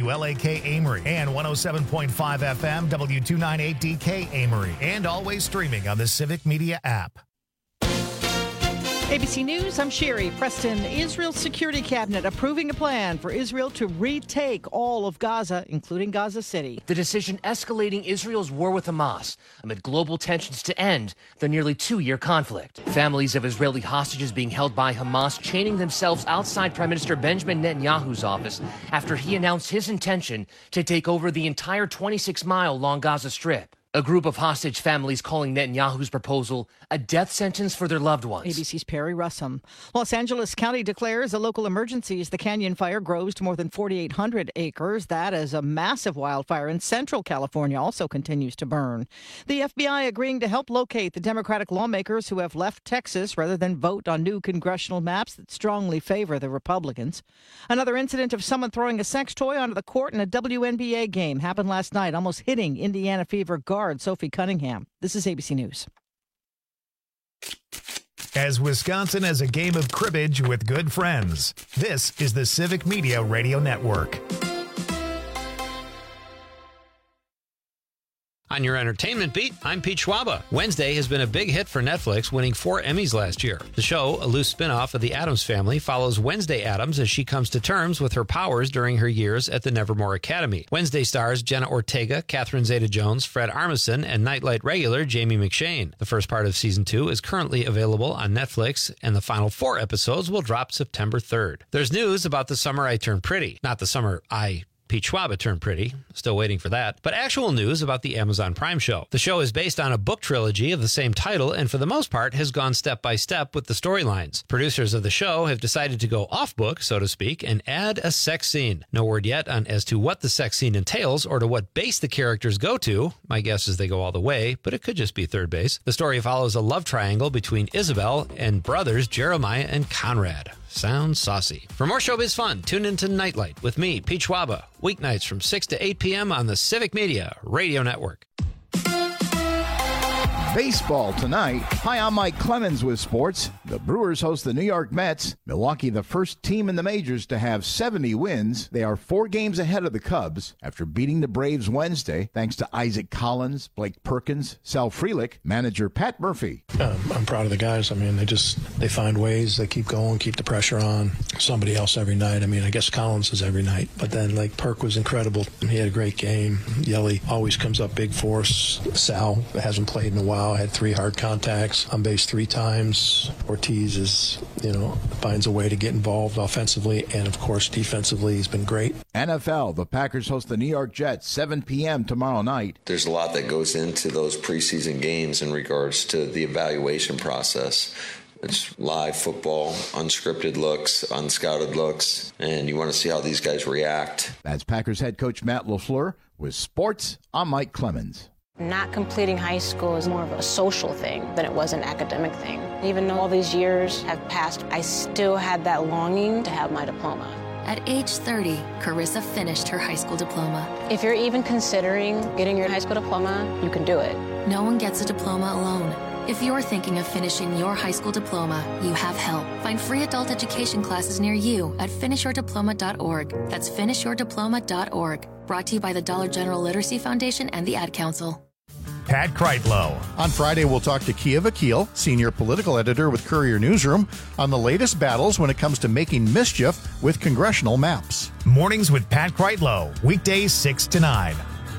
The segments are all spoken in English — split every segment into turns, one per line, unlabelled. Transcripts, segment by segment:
WLAK Amory and 107.5 FM W298DK Amory, and always streaming on the Civic Media app.
ABC News, I'm Sherry. Preston, Israel's security cabinet approving a plan for Israel to retake all of Gaza, including Gaza City.
The decision escalating Israel's war with Hamas amid global tensions to end the nearly 2-year conflict. Families of Israeli hostages being held by Hamas chaining themselves outside Prime Minister Benjamin Netanyahu's office after he announced his intention to take over the entire 26-mile-long Gaza Strip. A group of hostage families calling Netanyahu's proposal a death sentence for their loved ones.
ABC's Perry Russum. Los Angeles County declares a local emergency as the Canyon Fire grows to more than 4,800 acres. That is a massive wildfire in central California also continues to burn. The FBI agreeing to help locate the Democratic lawmakers who have left Texas rather than vote on new congressional maps that strongly favor the Republicans. Another incident of someone throwing a sex toy onto the court in a WNBA game happened last night, almost hitting Indiana Fever guard Sophie Cunningham. This is ABC News.
As Wisconsin has a game of cribbage with good friends, this is the Civic Media Radio Network.
On your entertainment beat, I'm Pete Schwaba. Wednesday has been a big hit for Netflix, winning 4 Emmys last year. The show, a loose spin-off of the Addams Family, follows Wednesday Addams as she comes to terms with her powers during her years at the Nevermore Academy. Wednesday stars Jenna Ortega, Catherine Zeta-Jones, Fred Armisen, and Nightlight regular Jamie McShane. The first part of Season 2 is currently available on Netflix, and the final 4 episodes will drop September 3rd. There's news about The Summer I Turned Pretty. Not The Summer Pete Schwaba turned pretty. Still waiting for that. But actual news about the Amazon Prime show. The show is based on a book trilogy of the same title and for the most part has gone step by step with the storylines. Producers of the show have decided to go off book, so to speak, and add a sex scene. No word yet on as to what the sex scene entails or to what base the characters go to. My guess is they go all the way, but it could just be third base. The story follows a love triangle between Isabel and brothers Jeremiah and Conrad. Sounds saucy. For more showbiz fun, tune into Nightlight with me, Pete Schwaba, weeknights from 6 to 8 p.m. on the Civic Media Radio Network.
Baseball tonight. Hi, I'm Mike Clemens with sports. The Brewers host the New York Mets. Milwaukee, the first team in the majors to have 70 wins. They are 4 games ahead of the Cubs after beating the Braves Wednesday, thanks to Isaac Collins, Blake Perkins, Sal Frelick, manager Pat Murphy.
I'm proud of the guys. I mean, they find ways. They keep going, keep the pressure on somebody else every night. I mean, I guess Collins is every night. But then, Perk was incredible. He had a great game. Yelly always comes up big for us. Sal hasn't played in a while. Had 3 hard contacts on base 3 times. Ortiz is, finds a way to get involved offensively, and of course defensively he's been great.
NFL, the Packers host the New York Jets 7 p.m. tomorrow night.
There's a lot that goes into those preseason games in regards to the evaluation process. It's live football, unscripted looks, unscouted looks, and you want to see how these guys react.
That's Packers head coach Matt LaFleur with sports. I'm Mike Clemens.
Not completing high school is more of a social thing than it was an academic thing. Even though all these years have passed, I still had that longing to have my diploma.
At age 30, Carissa finished her high school diploma.
If you're even considering getting your high school diploma, you can do it.
No one gets a diploma alone. If you're thinking of finishing your high school diploma, you have help. Find free adult education classes near you at finishyourdiploma.org. That's finishyourdiploma.org. Brought to you by the Dollar General Literacy Foundation and the Ad Council.
Pat Kreitlow.
On Friday, we'll talk to Kia Vakil, senior political editor with Courier Newsroom, on the latest battles when it comes to making mischief with congressional maps.
Mornings with Pat Kreitlow, weekdays 6 to 9.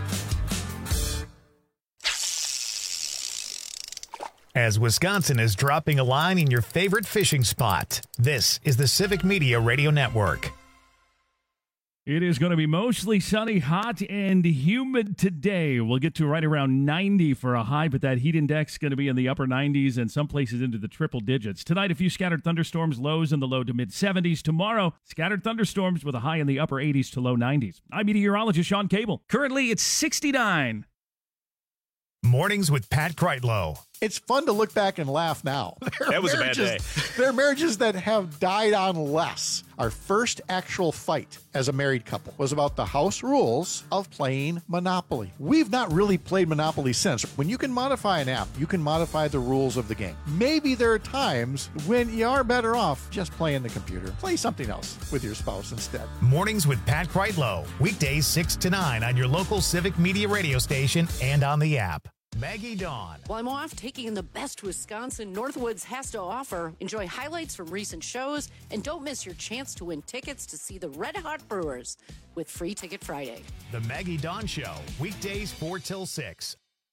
As Wisconsin is dropping a line in your favorite fishing spot, this is the Civic Media Radio Network.
It is going to be mostly sunny, hot, and humid today. We'll get to right around 90 for a high, but that heat index is going to be in the upper 90s and some places into the triple digits. Tonight, a few scattered thunderstorms, lows in the low to mid-70s. Tomorrow, scattered thunderstorms with a high in the upper 80s to low 90s. I'm meteorologist Sean Cable. Currently, it's 69.
Mornings with Pat Kreitlow
It's fun to look back and laugh now.
That was a bad day.
There are marriages that have died on less. Our first actual fight as a married couple was about the house rules of playing Monopoly. We've not really played Monopoly since. When you can modify an app, you can modify the rules of the game. Maybe there are times when you are better off just playing the computer. Play something else with your spouse instead.
Mornings with Pat Kreitlow. Weekdays 6 to 9 on your local Civic Media radio station and on the app. Maggie Dawn.
While I'm off taking in the best Wisconsin Northwoods has to offer, enjoy highlights from recent shows, and don't miss your chance to win tickets to see the Red Hot Brewers with Free Ticket Friday.
The Maggie Dawn Show, weekdays 4 till 6.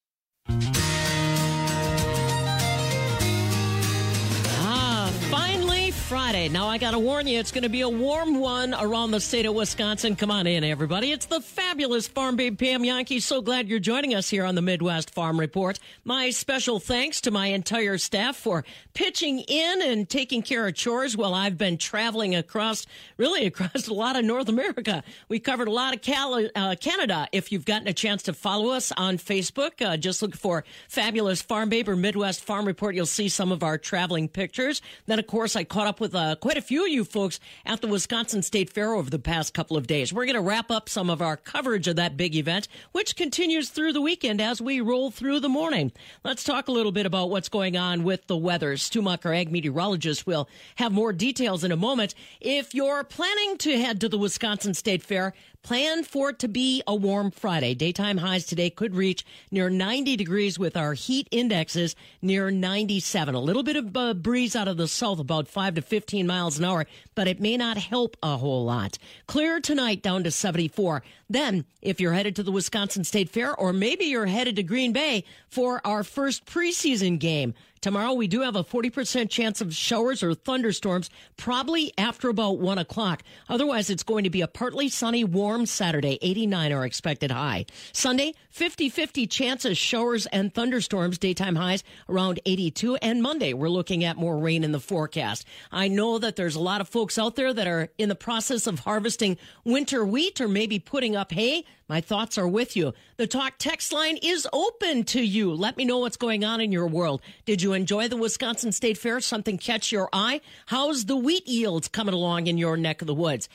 Finally, Friday. Now, I got to warn you, it's going to be a warm one around the state of Wisconsin. Come on in, everybody. It's the fabulous Farm Babe Pam Yankee. So glad you're joining us here on the Midwest Farm Report. My special thanks to my entire staff for pitching in and taking care of chores while I've been traveling across a lot of North America. We covered a lot of Canada. If you've gotten a chance to follow us on Facebook, just look for Fabulous Farm Babe or Midwest Farm Report. You'll see some of our traveling pictures. Then, of course, I caught up with quite a few of you folks at the Wisconsin State Fair over the past couple of days. We're going to wrap up some of our coverage of that big event, which continues through the weekend as we roll through the morning. Let's talk a little bit about what's going on with the weather. Stu Muck, our ag meteorologist, will have more details in a moment. If you're planning to head to the Wisconsin State Fair, plan for it to be a warm Friday. Daytime highs today could reach near 90 degrees with our heat indexes near 97. A little bit of a breeze out of the south, about 5 to 15 miles an hour, but it may not help a whole lot. Clear tonight down to 74. Then, if you're headed to the Wisconsin State Fair, or maybe you're headed to Green Bay for our first preseason game, tomorrow we do have a 40% chance of showers or thunderstorms, probably after about 1 o'clock. Otherwise, it's going to be a partly sunny, warm Saturday. 89 are expected high. Sunday, 50-50 chance of showers and thunderstorms, daytime highs around 82. And Monday, we're looking at more rain in the forecast. I know that there's a lot of folks out there that are in the process of harvesting winter wheat or maybe putting up hay. My thoughts are with you. The Talk text line is open to you. Let me know what's going on in your world. Did you enjoy the Wisconsin State Fair? Something catch your eye? How's the wheat yields coming along in your neck of the woods?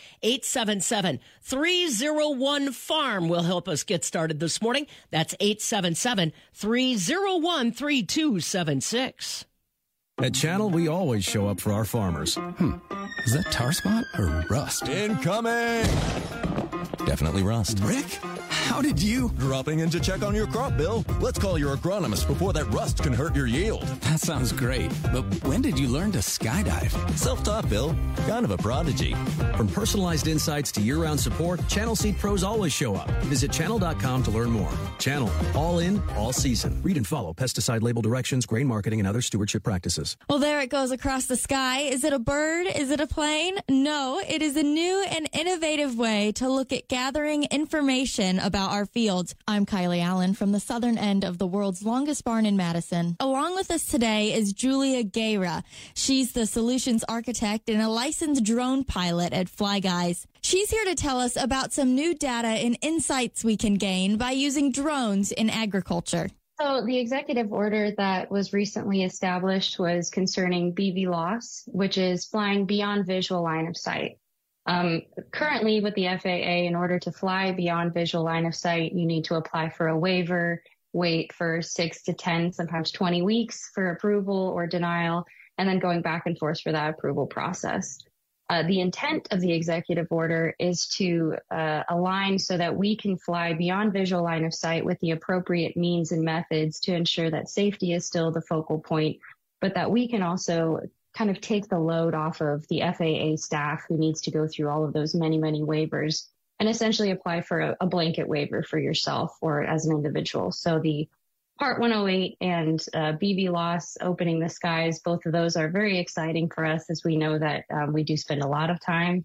877-301-FARM will help us get started this morning. That's 877-301-3276.
At Channel, we always show up for our farmers. Is that tar spot or rust? Incoming! Definitely rust. Rick, how did you? Dropping in to check on your crop, Bill. Let's call your agronomist before that rust can hurt your yield. That sounds great, but when did you learn to skydive? Self-taught, Bill. Kind of a prodigy. From personalized insights to year-round support, Channel Seed Pros always show up. Visit channel.com to learn more. Channel, all in, all season. Read and follow pesticide label directions, grain marketing, and other stewardship practices.
Well, there it goes across the sky. Is it a bird? Is it a plane? No, it is a new and innovative way to look at gathering information about our fields. I'm Kylie Allen from the southern end of the world's longest barn in Madison. Along with us today is Julia Guerra. She's the solutions architect and a licensed drone pilot at Fly Guys. She's here to tell us about some new data and insights we can gain by using drones in agriculture.
So the executive order that was recently established was concerning BVLOS, which is flying beyond visual line of sight. Currently with the FAA, in order to fly beyond visual line of sight, you need to apply for a waiver, wait for 6 to 10, sometimes 20 weeks for approval or denial, and then going back and forth for that approval process. The intent of the executive order is to align so that we can fly beyond visual line of sight with the appropriate means and methods to ensure that safety is still the focal point, but that we can also kind of take the load off of the FAA staff who needs to go through all of those many, many waivers and essentially apply for a blanket waiver for yourself or as an individual. So the Part 108 and BVLOS, opening the skies, both of those are very exciting for us as we know that we do spend a lot of time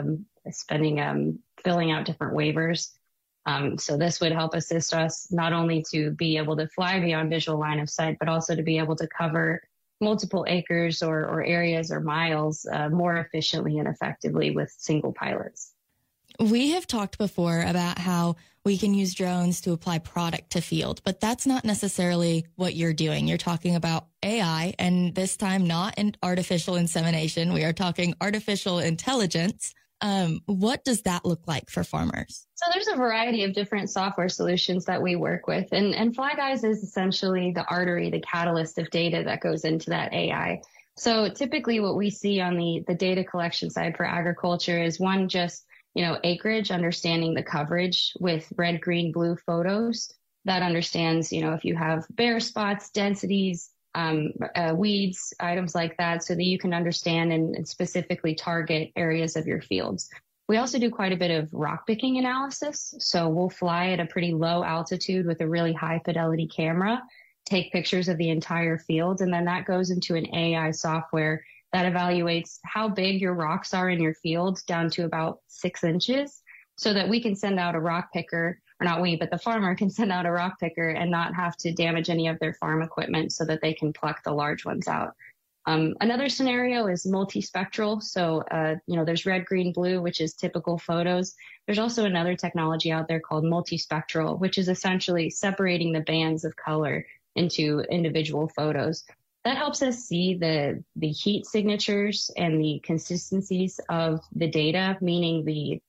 filling out different waivers. So this would help assist us not only to be able to fly beyond visual line of sight, but also to be able to cover multiple acres or areas or miles more efficiently and effectively with single pilots.
We have talked before about how we can use drones to apply product to field, but that's not necessarily what you're doing. You're talking about AI, and this time not in artificial insemination. We are talking artificial intelligence. What does that look like for farmers?
So there's a variety of different software solutions that we work with. And FlyGuys is essentially the artery, the catalyst of data that goes into that AI. So typically what we see on the data collection side for agriculture is one, just acreage, understanding the coverage with red, green, blue photos that understands, if you have bare spots, densities, weeds, items like that, so that you can understand and specifically target areas of your fields. We also do quite a bit of rock picking analysis. So we'll fly at a pretty low altitude with a really high fidelity camera, take pictures of the entire field, and then that goes into an AI software that evaluates how big your rocks are in your field down to about 6 inches, so that we can send out a rock picker, or not we, but the farmer can send out a rock picker and not have to damage any of their farm equipment so that they can pluck the large ones out. Another scenario is multispectral. So, there's red, green, blue, which is typical photos. There's also another technology out there called multispectral, which is essentially separating the bands of color into individual photos. That helps us see the heat signatures and the consistencies of the data, meaning the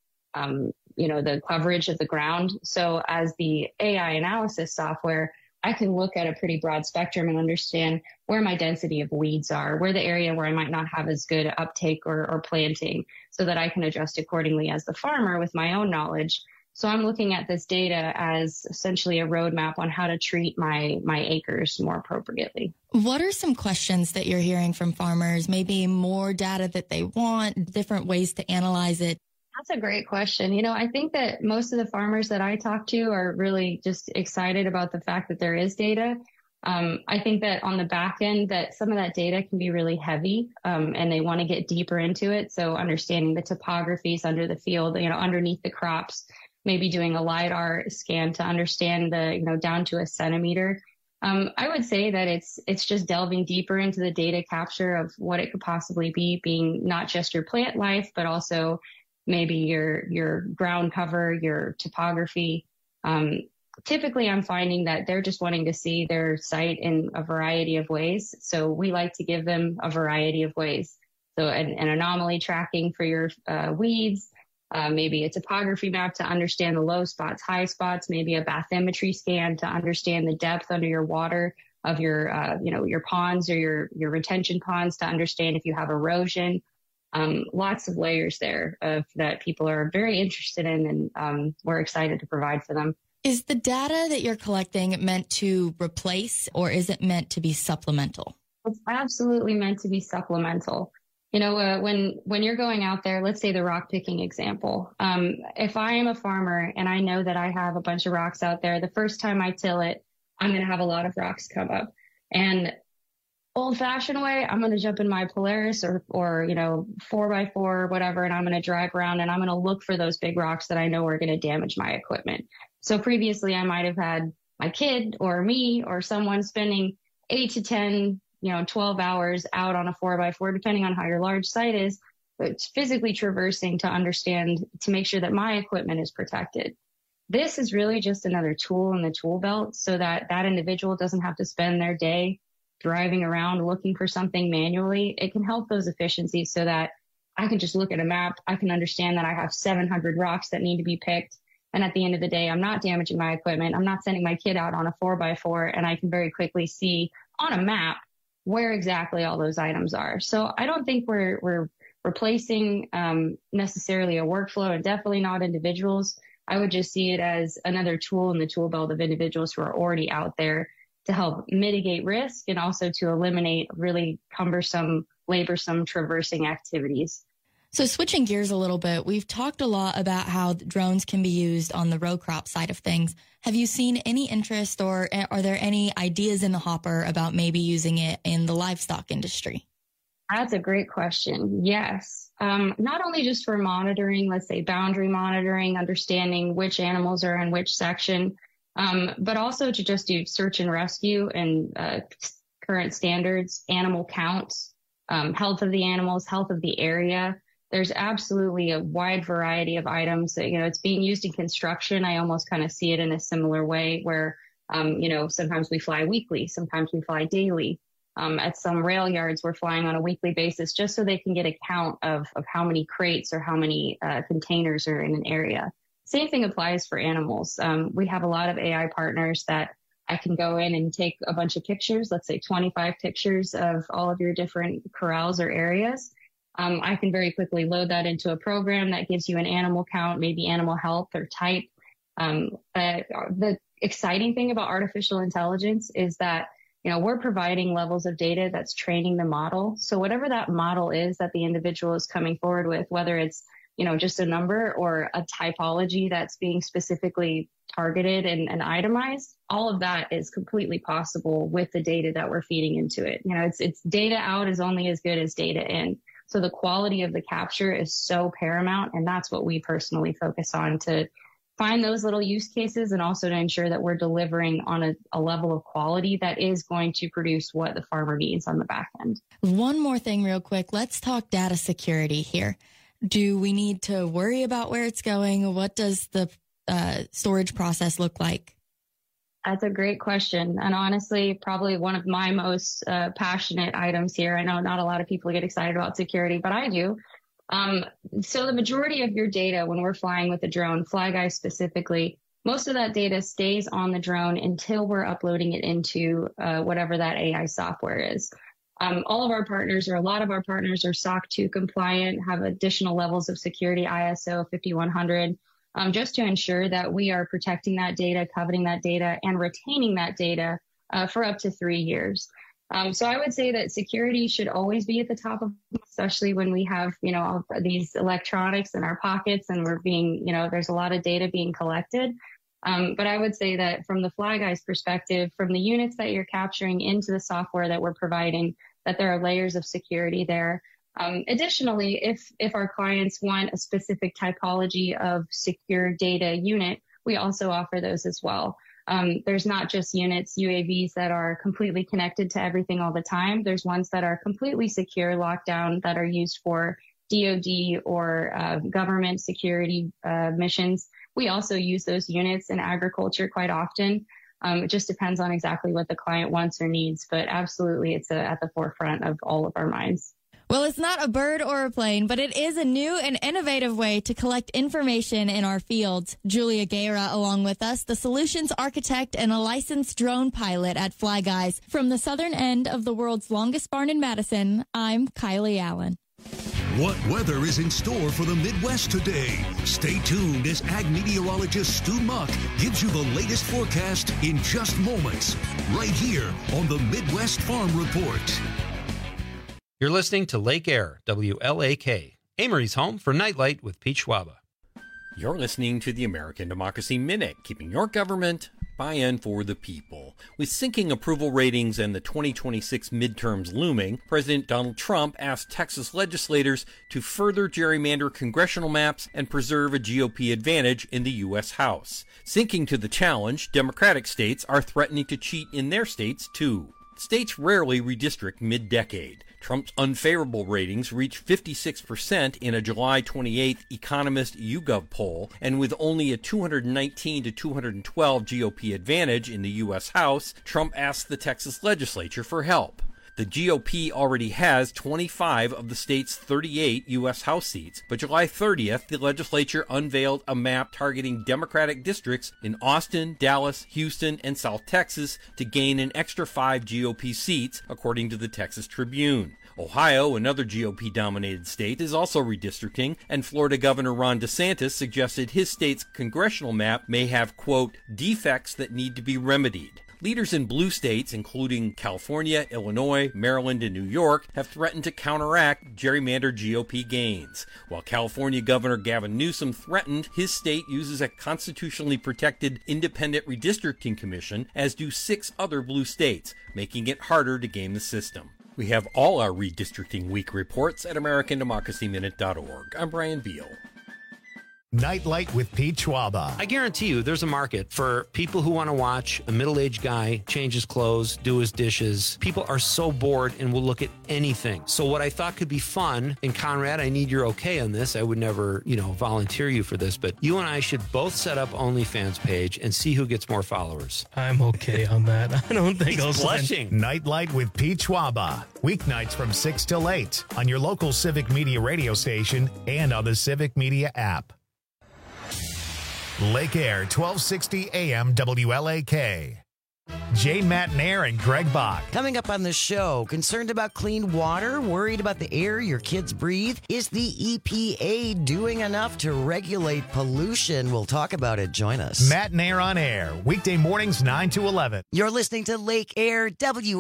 coverage of the ground. So as the AI analysis software, I can look at a pretty broad spectrum and understand where my density of weeds are, where the area where I might not have as good uptake or planting, so that I can adjust accordingly as the farmer with my own knowledge. So I'm looking at this data as essentially a roadmap on how to treat my acres more appropriately.
What are some questions that you're hearing from farmers? Maybe more data that they want, different ways to analyze it?
That's a great question. I think that most of the farmers that I talk to are really just excited about the fact that there is data. I think that on the back end, that some of that data can be really heavy, and they want to get deeper into it. So understanding the topographies under the field, underneath the crops, maybe doing a LiDAR scan to understand down to a centimeter. I would say that it's just delving deeper into the data capture of what it could possibly be, being not just your plant life, but also maybe your ground cover, your topography. Typically, I'm finding that they're just wanting to see their site in a variety of ways. So we like to give them a variety of ways. So an anomaly tracking for your weeds, maybe a topography map to understand the low spots, high spots, maybe a bathymetry scan to understand the depth under your water of your ponds or your retention ponds, to understand if you have erosion. Lots of layers there that people are very interested in, and we're excited to provide for them.
Is the data that you're collecting meant to replace, or is it meant to be supplemental?
It's absolutely meant to be supplemental. When you're going out there, let's say the rock picking example. If I am a farmer and I know that I have a bunch of rocks out there, the first time I till it, I'm going to have a lot of rocks come up. And old-fashioned way, I'm going to jump in my Polaris or 4x4 or whatever, and I'm going to drive around and I'm going to look for those big rocks that I know are going to damage my equipment. So previously, I might have had my kid or me or someone spending 8 to 10, 12 hours out on a 4x4, depending on how your large site is, but physically traversing to make sure that my equipment is protected. This is really just another tool in the tool belt, so that individual doesn't have to spend their day driving around looking for something manually. It can help those efficiencies so that I can just look at a map. I can understand that I have 700 rocks that need to be picked. And at the end of the day, I'm not damaging my equipment. I'm not sending my kid out on a 4x4, and I can very quickly see on a map where exactly all those items are. So I don't think we're replacing necessarily a workflow, and definitely not individuals. I would just see it as another tool in the tool belt of individuals who are already out there to help mitigate risk and also to eliminate really cumbersome, laborsome traversing activities.
So switching gears a little bit, we've talked a lot about how drones can be used on the row crop side of things. Have you seen any interest, or are there any ideas in the hopper about maybe using it in the livestock industry?
That's a great question. Yes. Not only just for monitoring, let's say boundary monitoring, understanding which animals are in which section, but also to just do search and rescue and current standards, animal counts, health of the animals, health of the area. there's absolutely a wide variety of items that, it's being used in construction. I almost kind of see it in a similar way where, sometimes we fly weekly, sometimes we fly daily. At some rail yards, we're flying on a weekly basis just so they can get a count of how many crates or how many containers are in an area. Same thing applies for animals. We have a lot of AI partners that I can go in and take a bunch of pictures, let's say 25 pictures of all of your different corrals or areas. I can very quickly load that into a program that gives you an animal count, maybe animal health or type. The exciting thing about artificial intelligence is that we're providing levels of data that's training the model. So whatever that model is that the individual is coming forward with, whether it's, just a number or a typology that's being specifically targeted and itemized, all of that is completely possible with the data that we're feeding into it. It's data out is only as good as data in. So the quality of the capture is so paramount. And that's what we personally focus on, to find those little use cases and also to ensure that we're delivering on a level of quality that is going to produce what the farmer needs on the back end.
One more thing real quick. Let's talk data security here. Do we need to worry about where it's going? What does the storage process look like?
That's a great question. And honestly, probably one of my most passionate items here. I know not a lot of people get excited about security, but I do. So the majority of your data when we're flying with a drone, FlyGuy specifically, most of that data stays on the drone until we're uploading it into whatever that AI software is. All of our partners, or a lot of our partners, are SOC 2 compliant, have additional levels of security, ISO 5100, just to ensure that we are protecting that data, coveting that data, and retaining that data for up to 3 years. So I would say that security should always be at the top of, especially when we have, all these electronics in our pockets and we're being, there's a lot of data being collected. But I would say that from the FlyGuy's perspective, from the units that you're capturing into the software that we're providing, that there are layers of security there. Additionally, if our clients want a specific typology of secure data unit, we also offer those as well. There's not just units, UAVs that are completely connected to everything all the time. There's ones that are completely secure, lockdown, that are used for DoD or government security missions. We also use those units in agriculture quite often. It just depends on exactly what the client wants or needs, but absolutely it's at the forefront of all of our minds.
Well, it's not a bird or a plane, but it is a new and innovative way to collect information in our fields. Julia Guerra along with us, the solutions architect and a licensed drone pilot at FlyGuys. From the southern end of the world's longest barn in Madison, I'm Kylie Allen.
What weather is in store for the Midwest today? Stay tuned as ag meteorologist Stu Muck gives you the latest forecast in just moments, right here on the Midwest Farm Report.
You're listening to Lake Air, WLAK, Amory's home for Nightlight with Pete Schwaba.
You're listening to the American Democracy Minute, keeping your government buy-in for the people. With sinking approval ratings and the 2026 midterms looming, President Donald Trump asked Texas legislators to further gerrymander congressional maps and preserve a GOP advantage in the U.S. House. Sinking to the challenge, Democratic states are threatening to cheat in their states, too. States rarely redistrict mid-decade. Trump's unfavorable ratings reached 56% in a July 28th Economist YouGov poll, and with only a 219 to 212 GOP advantage in the U.S. House, Trump asked the Texas legislature for help. The GOP already has 25 of the state's 38 U.S. House seats, but July 30th, the legislature unveiled a map targeting Democratic districts in Austin, Dallas, Houston, and South Texas to gain an extra 5 GOP seats, according to the Texas Tribune. Ohio, another GOP-dominated state, is also redistricting, and Florida Governor Ron DeSantis suggested his state's congressional map may have, quote, defects that need to be remedied. Leaders in blue states, including California, Illinois, Maryland, and New York, have threatened to counteract gerrymandered GOP gains. While California Governor Gavin Newsom threatened his state uses a constitutionally protected independent redistricting commission, as do 6 other blue states, making it harder to game the system. We have all our Redistricting Week reports at AmericanDemocracyMinute.org. I'm Brian Beal.
Nightlight with Pete Schwaba.
I guarantee you there's a market for people who want to watch a middle-aged guy change his clothes, do his dishes. People are so bored and will look at anything. So what I thought could be fun, and Conrad, I need your okay on this. I would never, volunteer you for this, but you and I should both set up OnlyFans page and see who gets more followers.
I'm okay on that. I don't think I'll
blushing.
Nightlight with Pete Schwaba. Weeknights from 6 till 8 on your local Civic Media radio station and on the Civic Media app. Lake Air, 1260 AM WLAK. Jay Matnair and Greg Bach.
Coming up on the show, concerned about clean water, worried about the air your kids breathe? Is the EPA doing enough to regulate pollution? We'll talk about it. Join us.
Matnair on air, weekday mornings 9 to 11.
You're listening to Lake Air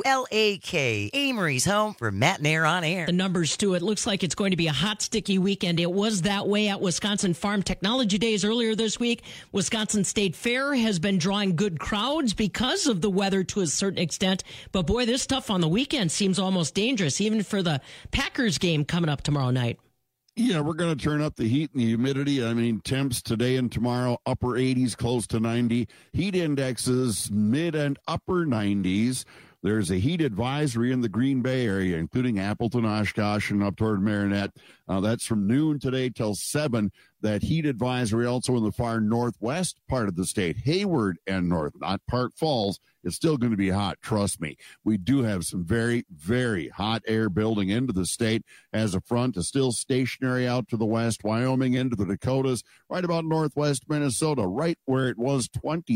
WLAK, Amory's home for Matnair on air.
The numbers, too. It looks like it's going to be a hot, sticky weekend. It was that way at Wisconsin Farm Technology Days earlier this week. Wisconsin State Fair has been drawing good crowds because of the weather to a certain extent. But boy, this stuff on the weekend seems almost dangerous, even for the Packers game coming up tomorrow night.
Yeah, we're going to turn up the heat and the humidity. I mean, temps today and tomorrow, upper 80s, close to 90. Heat indexes, mid and upper 90s. There's a heat advisory in the Green Bay area, including Appleton, Oshkosh, and up toward Marinette. That's from noon today till 7. That heat advisory also in the far northwest part of the state, Hayward and north, not Park Falls. It's still going to be hot, trust me. We do have some very, very hot air building into the state as a front is still stationary out to the west, Wyoming into the Dakotas, right about northwest Minnesota, right where it was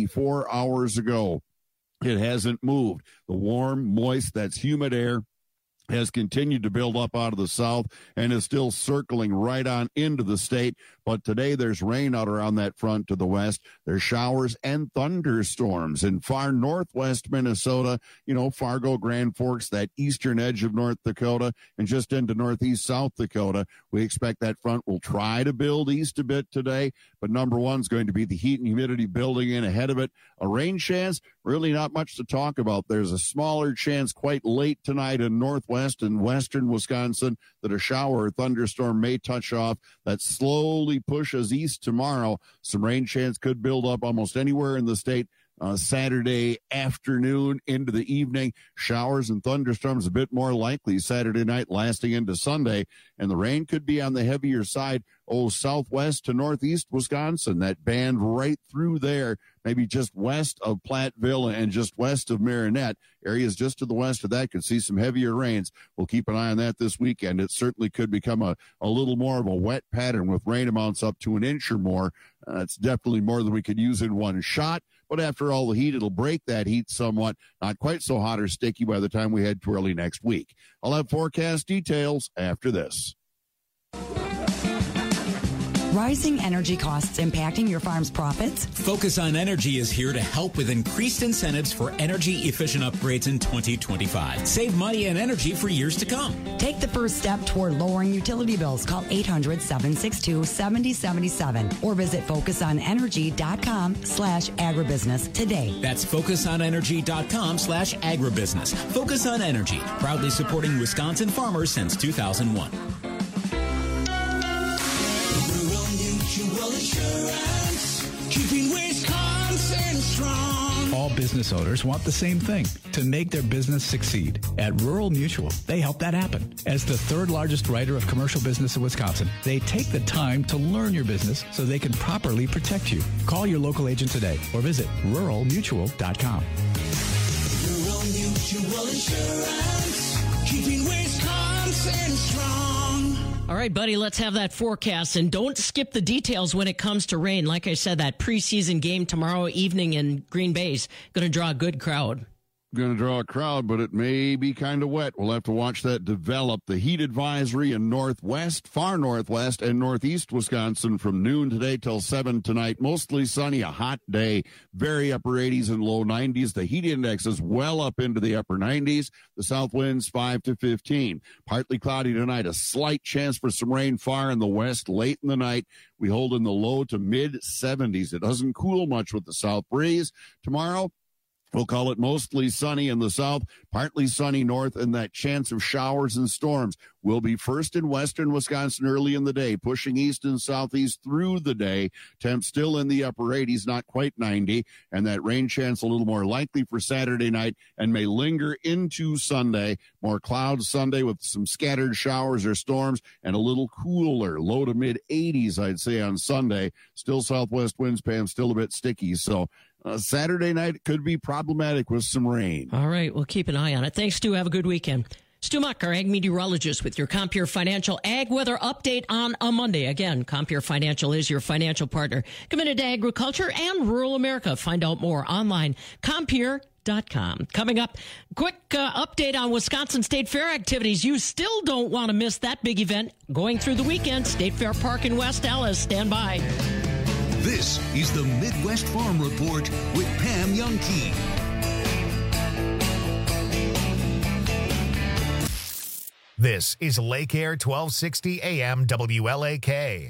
24 hours ago. It hasn't moved. The warm, moist, that's humid air has continued to build up out of the south and is still circling right on into the state. But today there's rain out around that front to the west. There's showers and thunderstorms in far northwest Minnesota, Fargo, Grand Forks, that eastern edge of North Dakota, and just into northeast South Dakota. We expect that front will try to build east a bit today, but number one is going to be the heat and humidity building in ahead of it. A rain chance, really not much to talk about. There's a smaller chance quite late tonight in northwest and western Wisconsin that a shower or thunderstorm may touch off. That slowly pushes east tomorrow. Some rain chance could build up almost anywhere in the state. Saturday afternoon into the evening, showers and thunderstorms a bit more likely Saturday night lasting into Sunday, and the rain could be on the heavier side, southwest to northeast Wisconsin, that band right through there, maybe just west of Platteville and just west of Marinette. Areas just to the west of that could see some heavier rains. We'll keep an eye on that this weekend. It certainly could become a little more of a wet pattern with rain amounts up to an inch or more. It's definitely more than we could use in one shot. But after all the heat, it'll break that heat somewhat. Not quite so hot or sticky by the time we head to early next week. I'll have forecast details after this.
Rising energy costs impacting your farm's profits?
Focus on Energy is here to help with increased incentives for energy-efficient upgrades in 2025. Save money and energy for years to come.
Take the first step toward lowering utility bills. Call 800-762-7077 or visit focusonenergy.com/agribusiness today.
That's focusonenergy.com/agribusiness. Focus on Energy, proudly supporting Wisconsin farmers since 2001.
Insurance, keeping Wisconsin strong.
All business owners want the same thing, to make their business succeed. At Rural Mutual, they help that happen. As the third largest writer of commercial business in Wisconsin, they take the time to learn your business so they can properly protect you. Call your local agent today or visit ruralmutual.com.
Rural Mutual Insurance, keeping Wisconsin strong.
All right, buddy, let's have that forecast. And don't skip the details when it comes to rain. Like I said, that preseason game tomorrow evening in Green Bay is going to draw a good crowd.
Going to draw a crowd, but it may be kind of wet. We'll have to watch that develop. The heat advisory in northwest, far northwest, and northeast Wisconsin from noon today till 7 tonight. Mostly sunny, a hot day, very upper 80s and low 90s. The heat index is well up into the upper 90s. The south winds 5 to 15. Partly cloudy tonight, a slight chance for some rain far in the west late in the night. We hold in the low to mid 70s. It doesn't cool much with the south breeze. Tomorrow, We'll call it mostly sunny in the south, partly sunny north, and that chance of showers and storms will be first in western Wisconsin early in the day, pushing east and southeast through the day. Temps still in the upper 80s, not quite 90, and that rain chance a little more likely for Saturday night and may linger into Sunday. More clouds Sunday with some scattered showers or storms, and a little cooler, low to mid 80s, I'd say, on Sunday. Still southwest winds, Pam, still a bit sticky, so Saturday night could be problematic with some rain.
All right, we'll keep an eye on it. Thanks, Stu. Have a good weekend. Stu Muck, our ag meteorologist with your Compeer Financial Ag Weather Update on a Monday. Again, Compeer Financial is your financial partner. Committed to agriculture and rural America. Find out more online, Compeer.com. Coming up, quick update on Wisconsin State Fair activities. You still don't want to miss that big event going through the weekend. State Fair Park in West Allis. Stand by.
This is the Midwest Farm Report with Pam Jahnke.
This is Lake Air 1260 AM WLAK.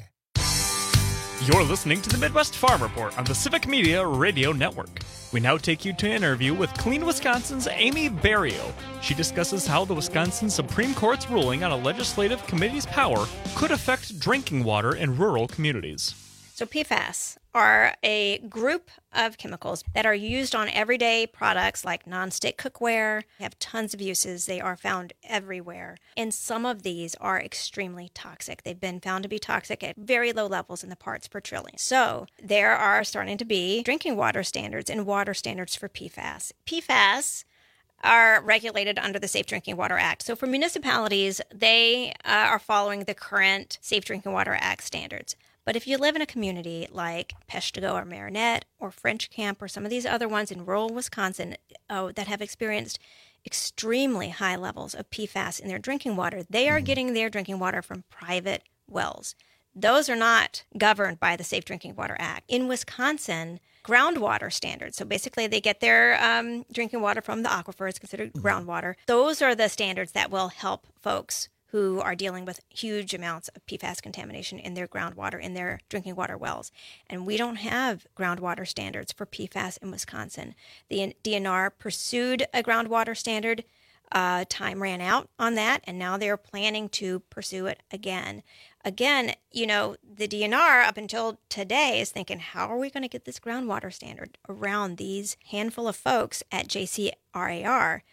You're listening to the Midwest Farm Report on the Civic Media Radio Network. We now take you to an interview with Clean Wisconsin's Amy Barrio. She discusses how the Wisconsin Supreme Court's ruling on a legislative committee's power could affect drinking water in rural communities.
So PFAS are a group of chemicals that are used on everyday products like nonstick cookware. They have tons of uses. They are found everywhere. And some of these are extremely toxic. They've been found to be toxic at very low levels in the parts per trillion. So there are starting to be drinking water standards and water standards for PFAS. PFAS are regulated under the Safe Drinking Water Act. So for municipalities, they are following the current Safe Drinking Water Act standards. But if you live in a community like Peshtigo or Marinette or French Camp or some of these other ones in rural Wisconsin that have experienced extremely high levels of PFAS in their drinking water, they are getting their drinking water from private wells. Those are not governed by the Safe Drinking Water Act. In Wisconsin, groundwater standards, so basically they get their drinking water from the aquifer, it's considered groundwater. Those are the standards that will help folks who are dealing with huge amounts of PFAS contamination in their groundwater, in their drinking water wells. And we don't have groundwater standards for PFAS in Wisconsin. The DNR pursued a groundwater standard. Time ran out on that, and now they're planning to pursue it again. Again, you know, the DNR up until today is thinking, how are we going to get this groundwater standard around these handful of folks at JCRAR?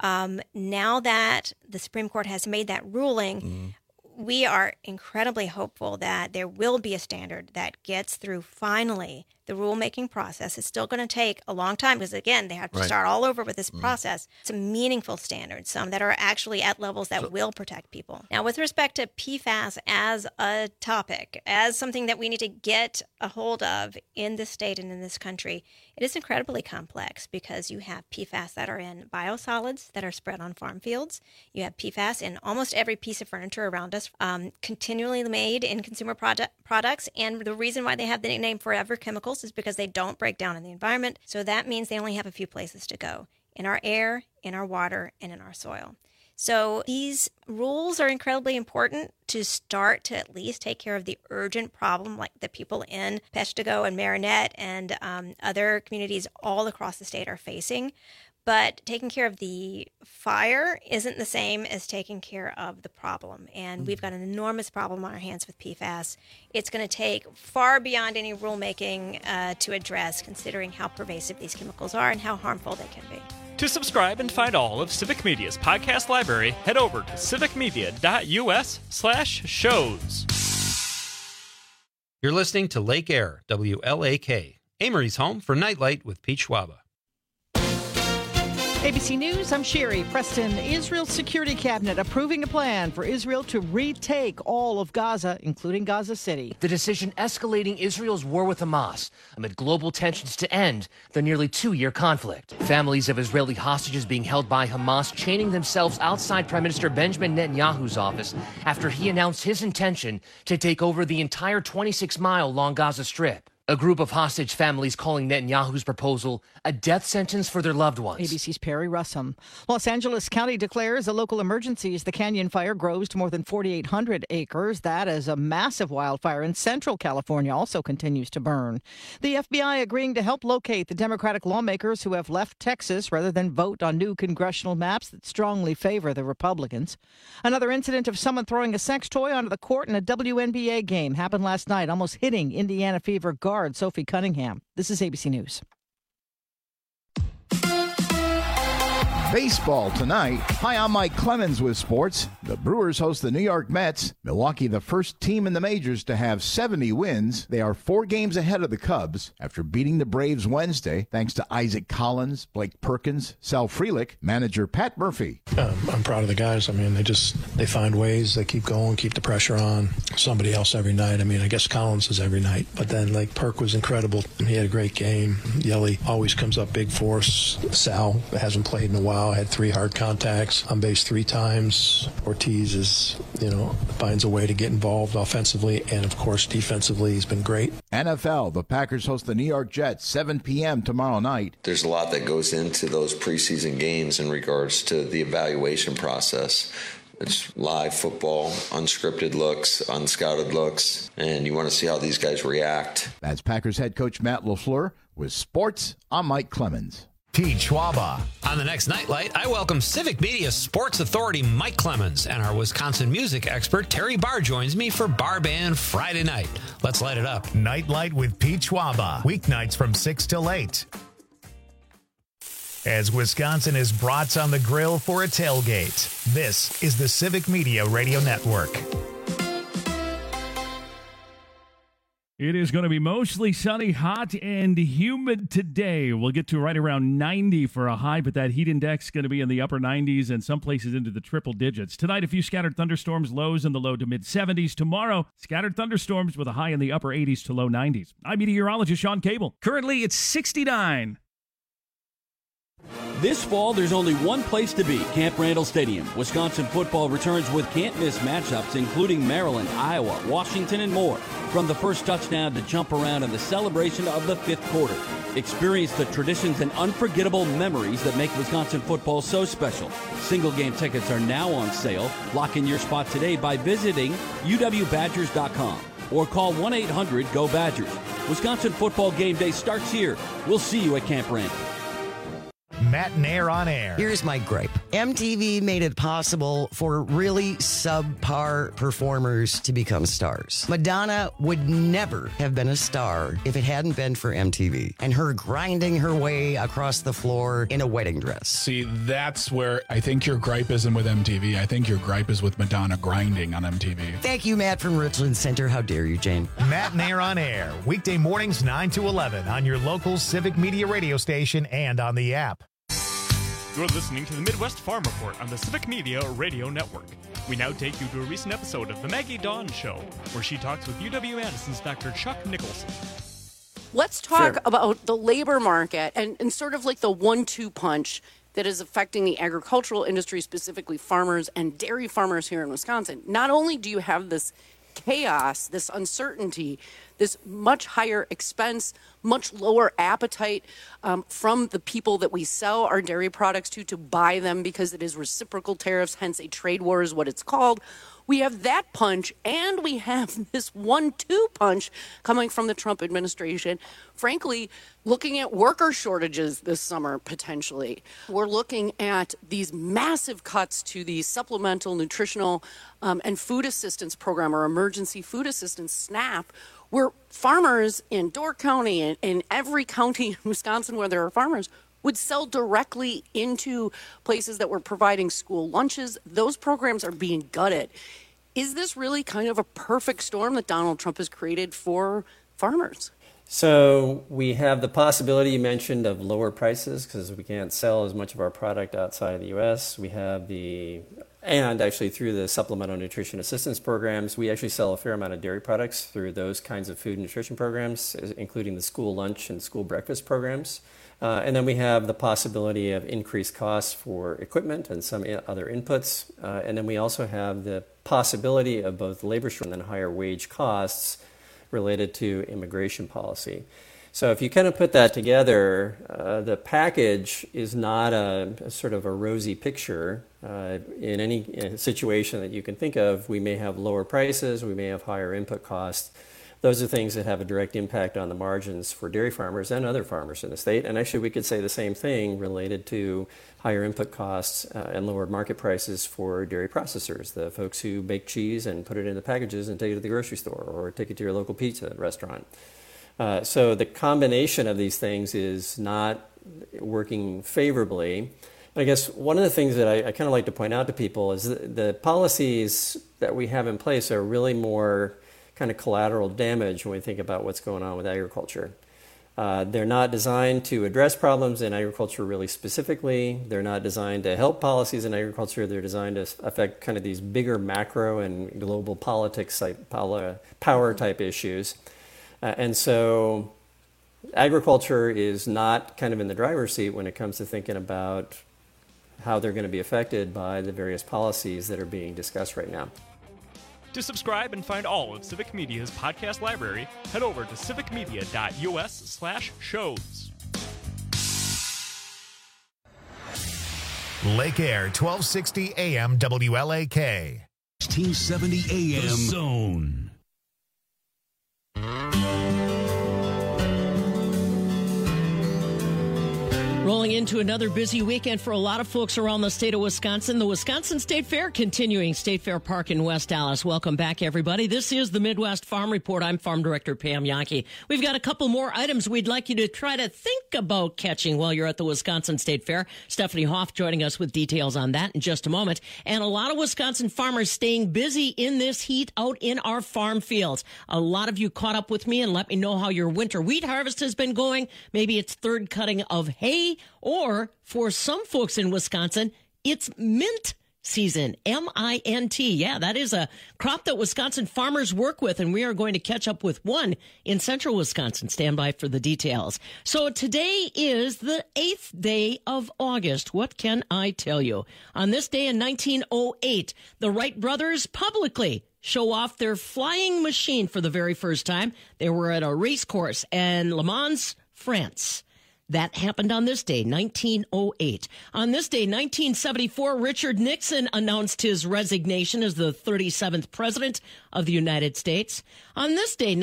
Now that the Supreme Court has made that ruling, we are incredibly hopeful that there will be a standard that gets through finally the rulemaking process. It's still going to take a long time because, again, they have to start all over with this process. Some meaningful standards, some that are actually at levels that will protect people. Now, with respect to PFAS as a topic, as something that we need to get a hold of in this state and in this country, it is incredibly complex because you have PFAS that are in biosolids that are spread on farm fields. You have PFAS in almost every piece of furniture around us, continually made in consumer products. And the reason why they have the nickname Forever Chemicals is because they don't break down in the environment. So that means they only have a few places to go: in our air, in our water, and in our soil. So these rules are incredibly important to start to at least take care of the urgent problem like the people in Peshtigo and Marinette and other communities all across the state are facing. But taking care of the fire isn't the same as taking care of the problem. And we've got an enormous problem on our hands with PFAS. It's going to take far beyond any rulemaking to address, considering how pervasive these chemicals are and how harmful they can be.
To subscribe and find all of Civic Media's podcast library, head over to civicmedia.us/shows.
You're listening to Lake Air, WLAK, Amory's home for Nightlight with Pete Schwaba.
ABC News, I'm Sherry. Preston, Israel's security cabinet approving a plan for Israel to retake all of Gaza, including Gaza City.
The decision escalating Israel's war with Hamas amid global tensions to end the nearly 2-year conflict. Families of Israeli hostages being held by Hamas chaining themselves outside Prime Minister Benjamin Netanyahu's office after he announced his intention to take over the entire 26-mile long Gaza Strip. A group of hostage families calling Netanyahu's proposal a death sentence for their loved ones.
ABC's Perry Russum. Los Angeles County declares a local emergency as the Canyon Fire grows to more than 4,800 acres. That as a massive wildfire in central California also continues to burn. The FBI agreeing to help locate the Democratic lawmakers who have left Texas rather than vote on new congressional maps that strongly favor the Republicans. Another incident of someone throwing a sex toy onto the court in a WNBA game happened last night, almost hitting Indiana Fever guard Sophie Cunningham. This is ABC News.
Baseball tonight. Hi, I'm Mike Clemens with sports. The Brewers host the New York Mets. Milwaukee, the first team in the majors to have 70 wins. They are 4 games ahead of the Cubs after beating the Braves Wednesday, thanks to Isaac Collins, Blake Perkins, Sal Frelick, manager Pat Murphy.
I'm proud of the guys. I mean, they find ways. They keep going, keep the pressure on somebody else every night. I mean, I guess Collins is every night, but then like Perk was incredible. He had a great game. Yelly always comes up big for us. Sal hasn't played in a while. Had 3 hard contacts on base 3 times. Ortiz is, finds a way to get involved offensively, and of course defensively he's been great.
NFL, the Packers host the New York Jets 7 p.m. tomorrow night.
There's a lot that goes into those preseason games in regards to the evaluation process. It's live football, unscripted looks, unscouted looks, and you want to see how these guys react.
That's Packers head coach Matt LaFleur with sports. I'm Mike Clemens.
Pete Schwaba.
On the next Nightlight, I welcome Civic Media Sports Authority Mike Clemens, and our Wisconsin music expert Terry Barr joins me for Bar Band Friday night. Let's light it up.
Nightlight with Pete Schwaba. Weeknights from 6 till 8. As Wisconsin is brats on the grill for a tailgate, this is the Civic Media Radio Network.
It is going to be mostly sunny, hot, and humid today. We'll get to right around 90 for a high, but that heat index is going to be in the upper 90s and some places into the triple digits. Tonight, a few scattered thunderstorms, lows in the low to mid-70s. Tomorrow, scattered thunderstorms with a high in the upper 80s to low 90s. I'm meteorologist Sean Cable. Currently, it's 69.
This fall, there's only one place to be, Camp Randall Stadium. Wisconsin football returns with can't-miss matchups, including Maryland, Iowa, Washington, and more. From the first touchdown to jump around in the celebration of the 5th quarter. Experience the traditions and unforgettable memories that make Wisconsin football so special. Single-game tickets are now on sale. Lock in your spot today by visiting uwbadgers.com or call 1-800-GO-BADGERS. Wisconsin football game day starts here. We'll see you at Camp Randall.
Matt Nair on air.
Here's my gripe. MTV made it possible for really subpar performers to become stars. Madonna would never have been a star if it hadn't been for MTV and her grinding her way across the floor in a wedding dress.
See, that's where I think your gripe isn't with MTV. I think your gripe is with Madonna grinding on MTV.
Thank you, Matt from Richland Center. How dare you, Jane?
Matt Nair on air. Weekday mornings 9 to 11 on your local Civic Media radio station and on the app.
You're listening to the Midwest Farm Report on the Civic Media Radio Network. We now take you to a recent episode of The Maggie Dawn Show, where she talks with UW-Madison's Dr. Chuck Nicholson.
Let's talk about the labor market and sort of like the 1-2 punch that is affecting the agricultural industry, specifically farmers and dairy farmers here in Wisconsin. Not only do you have this chaos, this uncertainty, this much higher expense, much lower appetite from the people that we sell our dairy products to buy them because it is reciprocal tariffs, hence a trade war is what it's called. We have that punch, and we have this 1-2 punch coming from the Trump administration. Frankly, looking at worker shortages this summer, potentially. We're looking at these massive cuts to the Supplemental Nutritional and Food Assistance Program, or Emergency Food Assistance, SNAP, where farmers in Door County and in every county in Wisconsin where there are farmers would sell directly into places that were providing school lunches. Those programs are being gutted. Is this really kind of a perfect storm that Donald Trump has created for farmers?
So we have the possibility you mentioned of lower prices because we can't sell as much of our product outside of the U.S. We have and actually through the Supplemental Nutrition Assistance Programs, we actually sell a fair amount of dairy products through those kinds of food and nutrition programs, including the school lunch and school breakfast programs. And then we have the possibility of increased costs for equipment and some other inputs. And then we also have the possibility of both labor shortage and higher wage costs related to immigration policy. So if you kind of put that together, the package is not a sort of a rosy picture. In any situation that you can think of, we may have lower prices, we may have higher input costs. Those are things that have a direct impact on the margins for dairy farmers and other farmers in the state. And actually, we could say the same thing related to higher input costs and lower market prices for dairy processors, the folks who bake cheese and put it in the packages and take it to the grocery store or take it to your local pizza restaurant. So the combination of these things is not working favorably. And I guess one of the things that I kind of like to point out to people is the policies that we have in place are really more kind of collateral damage when we think about what's going on with agriculture. They're not designed to address problems in agriculture really specifically. They're not designed to help policies in agriculture. They're designed to affect kind of these bigger macro and global politics type power type issues. And so agriculture is not kind of in the driver's seat when it comes to thinking about how they're going to be affected by the various policies that are being discussed right now.
To subscribe and find all of Civic Media's podcast library, head over to civicmedia.us/shows.
Lake Air, 1260 AM WLAK.
1670 AM. The Zone.
Rolling into another busy weekend for a lot of folks around the state of Wisconsin. The Wisconsin State Fair continuing. State Fair Park in West Allis. Welcome back, everybody. This is the Midwest Farm Report. I'm Farm Director Pam Yonke. We've got a couple more items we'd like you to try to think about catching while you're at the Wisconsin State Fair. Stephanie Hoff joining us with details on that in just a moment. And a lot of Wisconsin farmers staying busy in this heat out in our farm fields. A lot of you caught up with me and let me know how your winter wheat harvest has been going. Maybe it's third cutting of hay. Or for some folks in Wisconsin, it's mint season, M-I-N-T. Yeah, that is a crop that Wisconsin farmers work with, and we are going to catch up with one in central Wisconsin. Stand by for the details. So today is the 8th day of August. What can I tell you? On this day in 1908, the Wright brothers publicly show off their flying machine for the very first time. They were at a race course in Le Mans, France. That happened on this day, 1908. On this day, 1974, Richard Nixon announced his resignation as the 37th president of the United States. On this day,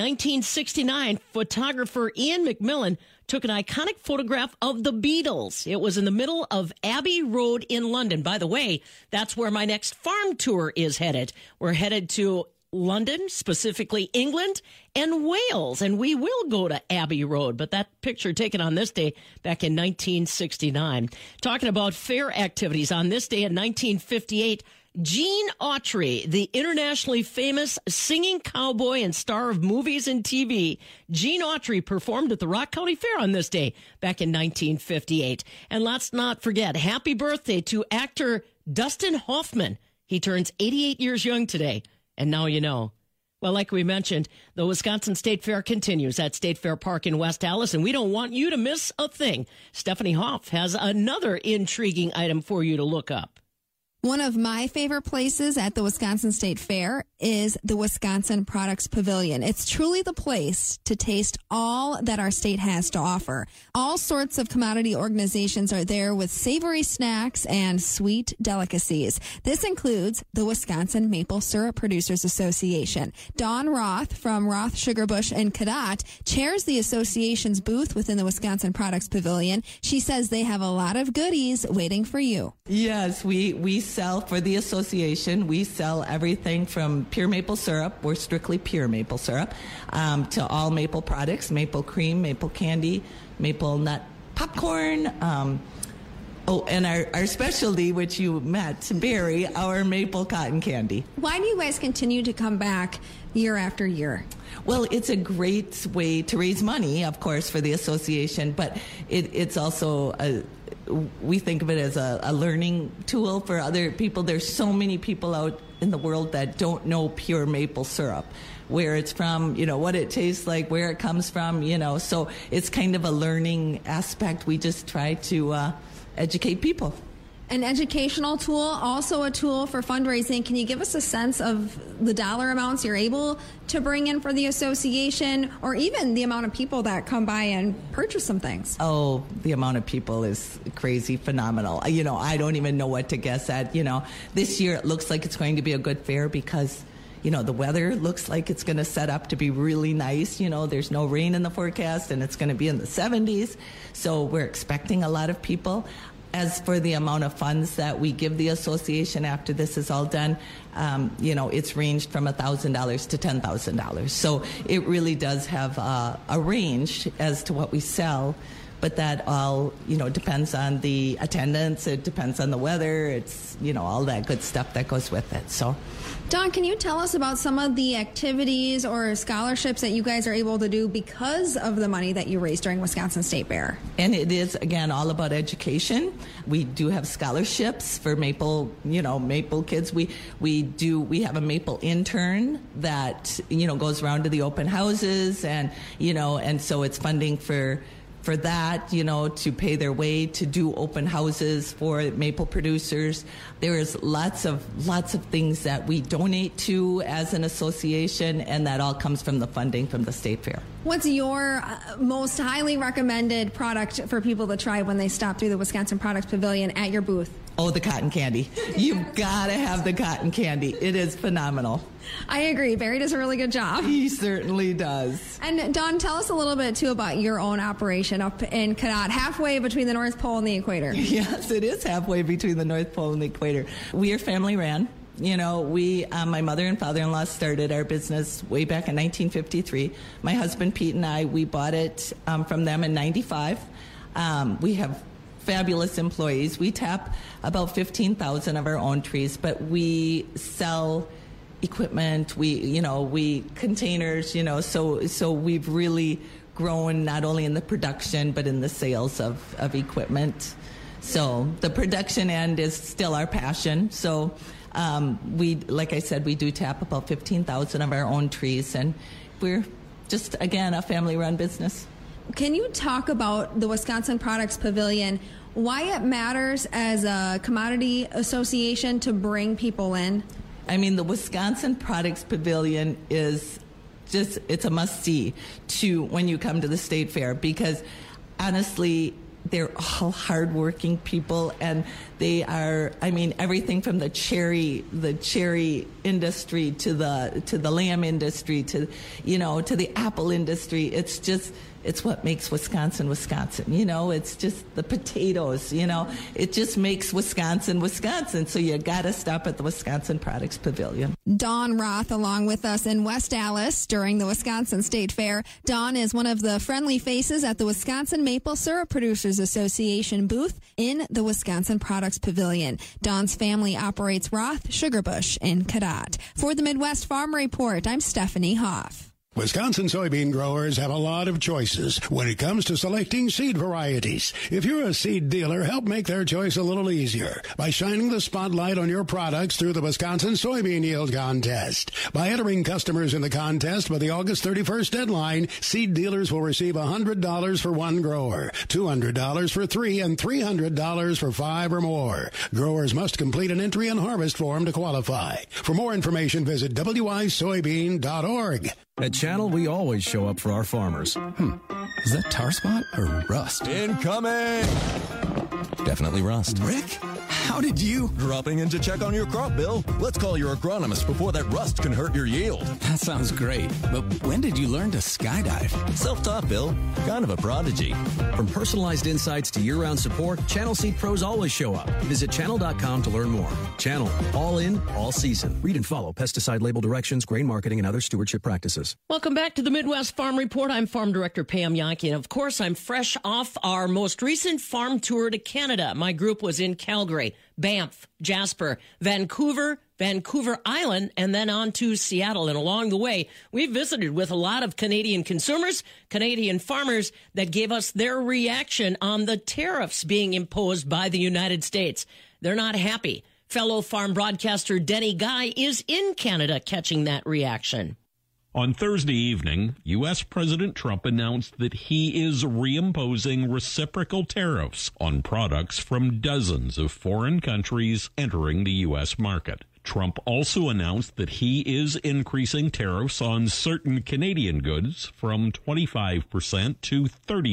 1969, photographer Ian McMillan took an iconic photograph of the Beatles. It was in the middle of Abbey Road in London. By the way, that's where my next farm tour is headed. We're headed to London, specifically England, and Wales. And we will go to Abbey Road, but that picture taken on this day back in 1969. Talking about fair activities, on this day in 1958, Gene Autry, the internationally famous singing cowboy and star of movies and TV, Gene Autry performed at the Rock County Fair on this day back in 1958. And let's not forget, happy birthday to actor Dustin Hoffman. He turns 88 years young today. And now you know. Well, like we mentioned, the Wisconsin State Fair continues at State Fair Park in West Allis, and we don't want you to miss a thing. Stephanie Hoff has another intriguing item for you to look up.
One of my favorite places at the Wisconsin State Fair is the Wisconsin Products Pavilion. It's truly the place to taste all that our state has to offer. All sorts of commodity organizations are there with savory snacks and sweet delicacies. This includes the Wisconsin Maple Syrup Producers Association. Dawn Roth from Roth Sugarbush and Cadott chairs the association's booth within the Wisconsin Products Pavilion. She says they have a lot of goodies waiting for you.
Yes, we sell for the association. We sell everything from pure maple syrup, we're strictly pure maple syrup, to all maple products, maple cream, maple candy, maple nut popcorn, and our specialty, which you met, Barry, our maple cotton candy.
Why do you guys continue to come back year after year?
Well, it's a great way to raise money, of course, for the association, but it's also we think of it as a learning tool for other people. There's so many people out in the world that don't know pure maple syrup, where it's from, what it tastes like, where it comes from, so it's kind of a learning aspect. We just try to educate people.
An educational tool, also a tool for fundraising. Can you give us a sense of the dollar amounts you're able to bring in for the association, or even the amount of people that come by and purchase some things?
Oh, the amount of people is crazy, phenomenal. You know, I don't even know what to guess at. You know, this year it looks like it's going to be a good fair because, you know, the weather looks like it's going to set up to be really nice. You know, there's no rain in the forecast and it's going to be in the 70s. So we're expecting a lot of people. As for the amount of funds that we give the association after this is all done, you know, it's ranged from $1,000 to $10,000. So it really does have a range as to what we sell. But that all, you know, depends on the attendance. It depends on the weather. It's, you know, all that good stuff that goes with it. So,
Dawn, can you tell us about some of the activities or scholarships that you guys are able to do because of the money that you raise during Wisconsin State Fair?
And it is, again, all about education. We do have scholarships for Maple, you know, Maple kids. We have a Maple intern that, you know, goes around to the open houses and, you know, and so it's funding for that, you know, to pay their way to do open houses for Maple producers. There is lots of things that we donate to as an association, and that all comes from the funding from the State Fair.
What's your most highly recommended product for people to try when they stop through the Wisconsin Products Pavilion at your booth?
Oh, the cotton candy. You've got to have the cotton candy. It is phenomenal.
I agree. Barry does a really good job.
He certainly does.
And Dawn, tell us a little bit, too, about your own operation up in Cadott, halfway between the North Pole and the equator.
Yes, it is halfway between the North Pole and the equator. We are family ran. You know, my mother and father-in-law started our business way back in 1953. My husband, Pete, and I, we bought it from them in 95. We have fabulous employees. We tap about 15,000 of our own trees, but we sell equipment, we containers, you know, so we've really grown not only in the production but in the sales of equipment. So the production end is still our passion. So we, like I said, we do tap about 15,000 of our own trees, and we're just, again, a family-run business.
Can you talk about the Wisconsin Products Pavilion, why it matters as a commodity association to bring people in?
I mean, the Wisconsin Products Pavilion is just, it's a must-see to when you come to the State Fair, because honestly, they're all hardworking people, and they are, I mean, everything from the cherry industry to the lamb industry to, you know, to the apple industry. It's just, it's what makes Wisconsin, Wisconsin. You know, it's just the potatoes, you know. It just makes Wisconsin, Wisconsin. So you got to stop at the Wisconsin Products Pavilion.
Dawn Roth along with us in West Allis during the Wisconsin State Fair. Dawn is one of the friendly faces at the Wisconsin Maple Syrup Producers Association booth in the Wisconsin Products Pavilion. Dawn's family operates Roth Sugarbush in Cadott. For the Midwest Farm Report, I'm Stephanie Hoff.
Wisconsin soybean growers have a lot of choices when it comes to selecting seed varieties. If you're a seed dealer, help make their choice a little easier by shining the spotlight on your products through the Wisconsin Soybean Yield Contest. By entering customers in the contest by the August 31st deadline, seed dealers will receive $100 for one grower, $200 for three, and $300 for five or more. Growers must complete an entry and harvest form to qualify. For more information, visit wisoybean.org.
At Channel, we always show up for our farmers. Is that tar spot or rust?
Incoming!
Definitely rust.
Rick, how did you? Dropping in to check on your crop, Bill. Let's call your agronomist before that rust can hurt your yield.
That sounds great. But when did you learn to skydive?
Self-taught, Bill. Kind of a prodigy.
From personalized insights to year-round support, Channel Seed Pros always show up. Visit channel.com to learn more. Channel. All in, all season. Read and follow pesticide label directions, grain marketing, and other stewardship practices.
Welcome back to the Midwest Farm Report. I'm Farm Director Pam Yankee, and of course, I'm fresh off our most recent farm tour to Canada. My group was in Calgary, Banff, Jasper, Vancouver Island, and then on to Seattle. And along the way, we visited with a lot of Canadian consumers, Canadian farmers that gave us their reaction on the tariffs being imposed by the United States. They're not happy. Fellow farm broadcaster Denny Guy is in Canada catching that reaction.
On Thursday evening, U.S. President Trump announced that he is reimposing reciprocal tariffs on products from dozens of foreign countries entering the U.S. market. Trump also announced that he is increasing tariffs on certain Canadian goods from 25% to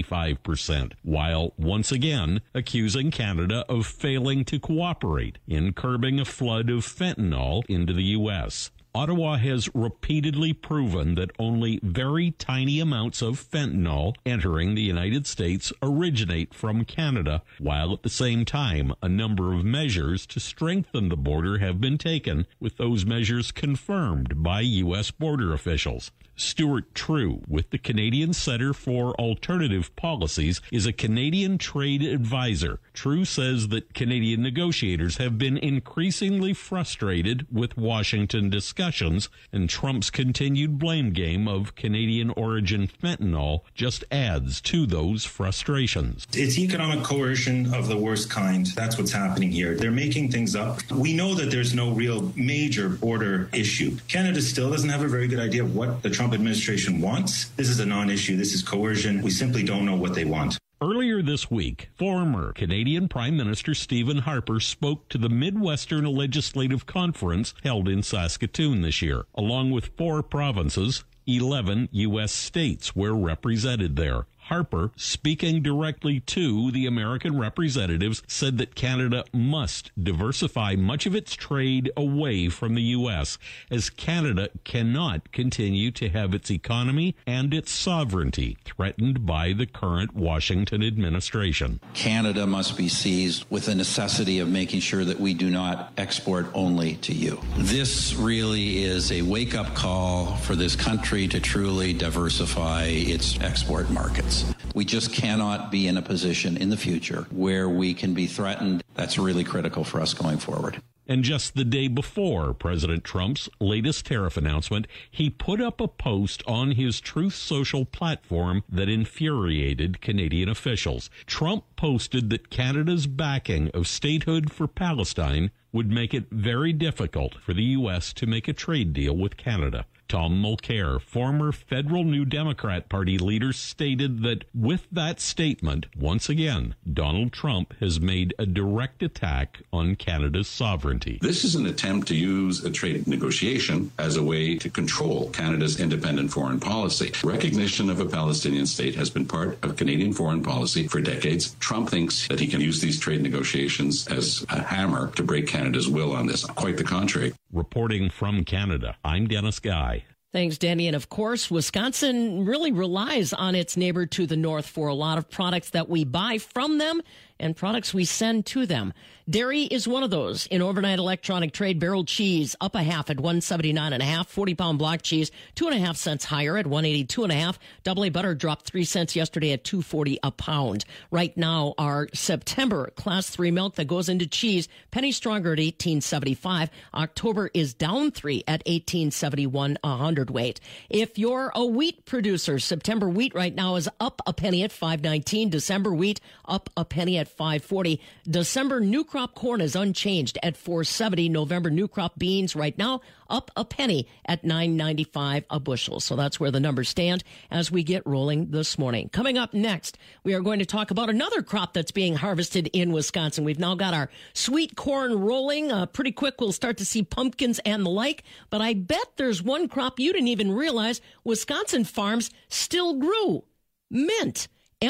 35%, while once again accusing Canada of failing to cooperate in curbing a flood of fentanyl into the U.S. Ottawa has repeatedly proven that only very tiny amounts of fentanyl entering the United States originate from Canada, while at the same time a number of measures to strengthen the border have been taken, with those measures confirmed by U.S. border officials. Stuart True, with the Canadian Centre for Alternative Policies, is a Canadian trade advisor. True says that Canadian negotiators have been increasingly frustrated with Washington discussions, and Trump's continued blame game of Canadian-origin fentanyl just adds to those frustrations.
It's economic coercion of the worst kind. That's what's happening here. They're making things up. We know that there's no real major border issue. Canada still doesn't have a very good idea of what the Trump administration wants. This is a non-issue. This is coercion. We simply don't know what they want.
Earlier this week, former Canadian Prime Minister Stephen Harper spoke to the Midwestern Legislative Conference held in Saskatoon this year. Along with 4 provinces, 11 U.S. states were represented there. Harper, speaking directly to the American representatives, said that Canada must diversify much of its trade away from the U.S., as Canada cannot continue to have its economy and its sovereignty threatened by the current Washington administration.
Canada must be seized with the necessity of making sure that we do not export only to you. This really is a wake-up call for this country to truly diversify its export markets. We just cannot be in a position in the future where we can be threatened. That's really critical for us going forward.
And just the day before President Trump's latest tariff announcement, he put up a post on his Truth Social platform that infuriated Canadian officials. Trump posted that Canada's backing of statehood for Palestine would make it very difficult for the U.S. to make a trade deal with Canada. Tom Mulcair, former federal New Democrat Party leader, stated that with that statement, once again, Donald Trump has made a direct attack on Canada's sovereignty.
This is an attempt to use a trade negotiation as a way to control Canada's independent foreign policy. Recognition of a Palestinian state has been part of Canadian foreign policy for decades. Trump thinks that he can use these trade negotiations as a hammer to break Canada's will on this. Quite the contrary.
Reporting from Canada, I'm Dennis Guy.
Thanks, Danny. And of course, Wisconsin really relies on its neighbor to the north for a lot of products that we buy from them and products we send to them. Dairy is one of those. In overnight electronic trade, barrel cheese up a half at $1.79.5. 40-pound block cheese 2.5 cents higher at $1.82.5. Double A butter dropped 3 cents yesterday at $2.40 a pound. Right now, our September Class 3 milk that goes into cheese, penny stronger at $18.75. October is down 3 at $18.71 a hundredweight. If you're a wheat producer, September wheat right now is up a penny at $5.19. December wheat up a penny at $5.40. December new crop corn is unchanged at $4.70. November new crop beans right now up a penny at $9.95 a bushel. So that's where the numbers stand as we get rolling this morning. Coming up next, we are going to talk about another crop that's being harvested in Wisconsin. We've now got our sweet corn rolling. Pretty quick, we'll start to see pumpkins and the like. But I bet there's one crop you didn't even realize Wisconsin farms still grew. Mint.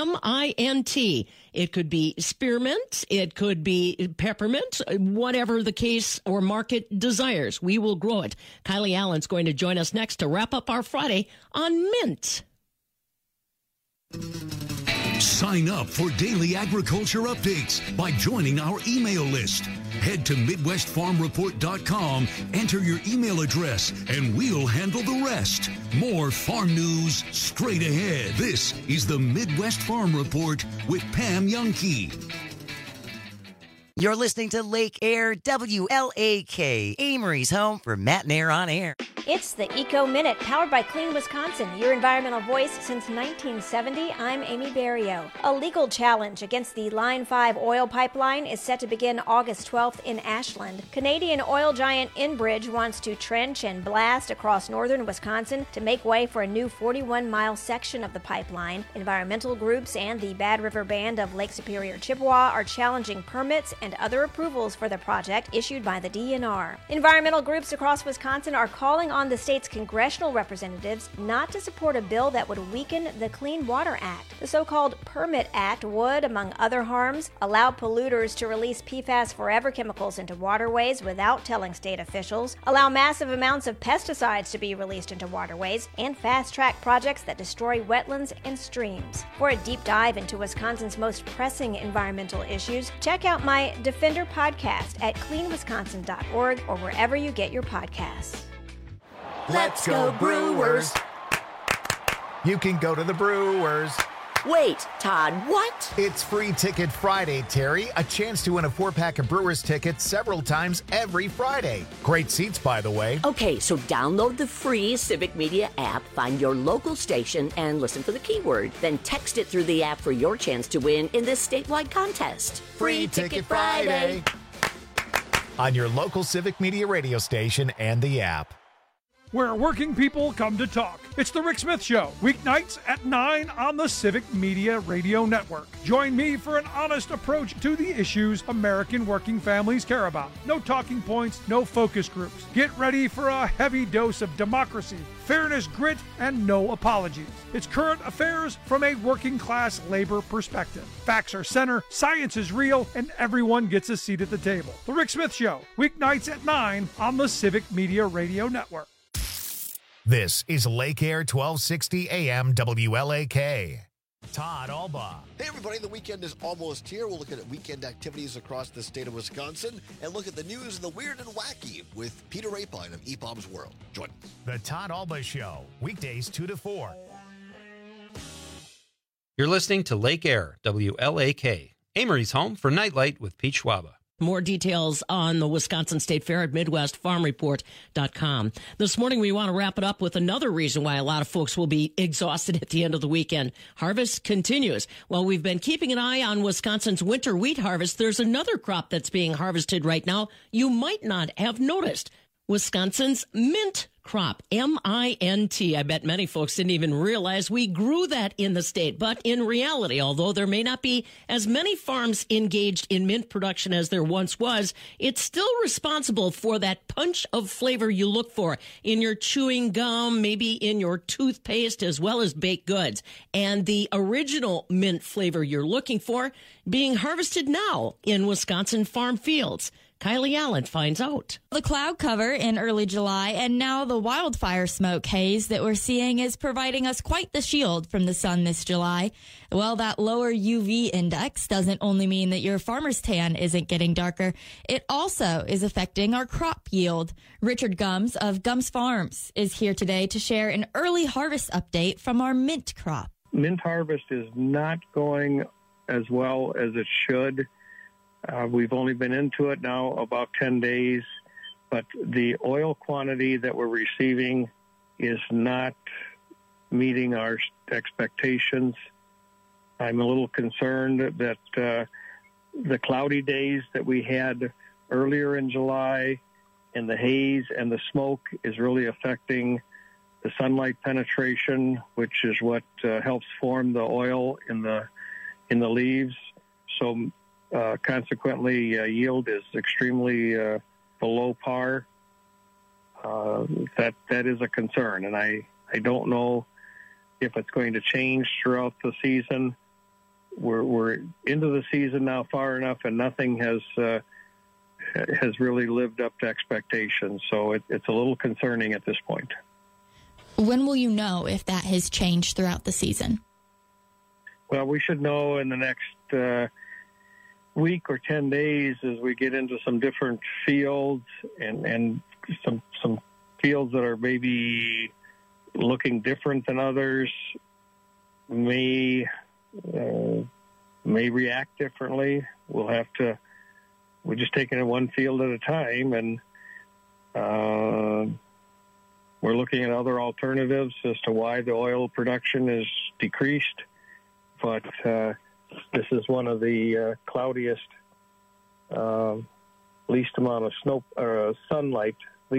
M-I-N-T. It could be spearmint. It could be peppermint, whatever the case or market desires. We will grow it. Kylie Allen's going to join us next to wrap up our Friday on mint.
Sign up for daily agriculture updates by joining our email list. Head to MidwestFarmReport.com, enter your email address, and we'll handle the rest. More farm news straight ahead. This is the Midwest Farm Report with Pam Youngkey.
You're listening to Lake Air, WLAK, Amory's home for Matt and Air on Air.
It's the Eco Minute, powered by Clean Wisconsin, your environmental voice since 1970. I'm Amy Barrio. A legal challenge against the Line 5 oil pipeline is set to begin August 12th in Ashland. Canadian oil giant Enbridge wants to trench and blast across northern Wisconsin to make way for a new 41-mile section of the pipeline. Environmental groups and the Bad River Band of Lake Superior Chippewa are challenging permits and other approvals for the project issued by the DNR. Environmental groups across Wisconsin are calling on the state's congressional representatives not to support a bill that would weaken the Clean Water Act. The so-called Permit Act would, among other harms, allow polluters to release PFAS forever chemicals into waterways without telling state officials, allow massive amounts of pesticides to be released into waterways, and fast-track projects that destroy wetlands and streams. For a deep dive into Wisconsin's most pressing environmental issues, check out my Defender podcast at cleanwisconsin.org or wherever you get your podcasts.
Let's go Brewers! You can go to the Brewers.
Wait, Todd, what?
It's Free Ticket Friday, Terry. A chance to win a 4-pack of Brewers tickets several times every Friday. Great seats, by the way.
Okay, so download the free Civic Media app, find your local station, and listen for the keyword. Then text it through the app for your chance to win in this statewide contest.
Free Ticket Friday! On your local Civic Media radio station and the app.
Where working people come to talk. It's the Rick Smith Show, weeknights at 9 on the Civic Media Radio Network. Join me for an honest approach to the issues American working families care about. No talking points, no focus groups. Get ready for a heavy dose of democracy, fairness, grit, and no apologies. It's current affairs from a working class labor perspective. Facts are center, science is real, and everyone gets a seat at the table. The Rick Smith Show, weeknights at 9 on the Civic Media Radio Network.
This is Lake Air 1260 AM WLAK. Todd Alba.
Hey everybody, the weekend is almost here. We'll look at weekend activities across the state of Wisconsin and look at the news and the weird and wacky with Peter Rapine of EPOM's World. Join us.
The Todd Alba Show, weekdays 2 to 4.
You're listening to Lake Air, WLAK, Amory's home for Nightlight with Pete Schwaba.
More details on the Wisconsin State Fair at MidwestFarmReport.com. This morning, we want to wrap it up with another reason why a lot of folks will be exhausted at the end of the weekend. Harvest continues. While we've been keeping an eye on Wisconsin's winter wheat harvest, there's another crop that's being harvested right now you might not have noticed. Wisconsin's mint crop, M-I-N-T. I bet many folks didn't even realize we grew that in the state. But in reality, although there may not be as many farms engaged in mint production as there once was, it's still responsible for that punch of flavor you look for in your chewing gum, maybe in your toothpaste, as well as baked goods. And the original mint flavor you're looking for being harvested now in Wisconsin farm fields. Kylie Allen finds out.
The cloud cover in early July and now the wildfire smoke haze that we're seeing is providing us quite the shield from the sun this July. Well, that lower UV index doesn't only mean that your farmer's tan isn't getting darker, it also is affecting our crop yield. Richard Gums of Gums Farms is here today to share an early harvest update from our mint crop.
Mint harvest is not going as well as it should. We've only been into it now about 10 days, but the oil quantity that we're receiving is not meeting our expectations. I'm a little concerned that the cloudy days that we had earlier in July and the haze and the smoke is really affecting the sunlight penetration, which is what helps form the oil in the leaves. So consequently, yield is extremely below par. That is a concern, and I don't know if it's going to change throughout the season. We're into the season now far enough, and nothing has really lived up to expectations. So it's a little concerning at this point.
When will you know if that has changed throughout the season?
Well, we should know in the next week or 10 days as we get into some different fields and some fields that are maybe looking different than others may react differently. We'll have to we're just taking it one field at a time, and we're looking at other alternatives as to why the oil production is decreased. But this is one of the cloudiest, least amount of sunlight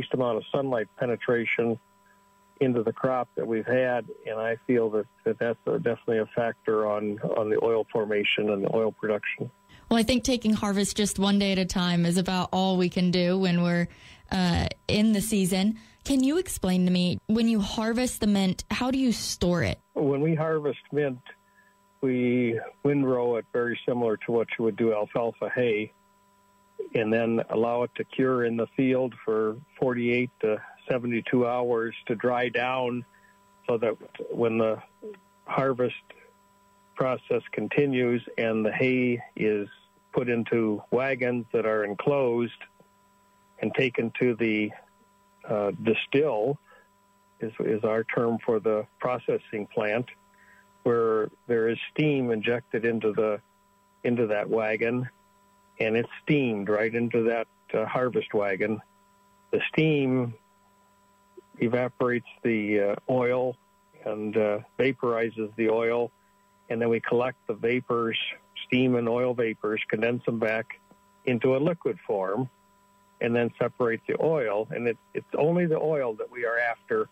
penetration into the crop that we've had, and I feel that that's definitely a factor on the oil formation and the oil production.
Well, I think taking harvest just one day at a time is about all we can do when we're in the season. Can you explain to me, when you harvest the mint, how do you store it?
When we harvest mint, we windrow it very similar to what you would do alfalfa hay, and then allow it to cure in the field for 48 to 72 hours to dry down, so that when the harvest process continues and the hay is put into wagons that are enclosed and taken to the distill, is our term for the processing plant, where there is steam injected into that wagon, and it's steamed right into that harvest wagon. The steam evaporates the oil and vaporizes the oil, and then we collect the vapors, steam and oil vapors, condense them back into a liquid form, and then separate the oil. And it's only the oil that we are after,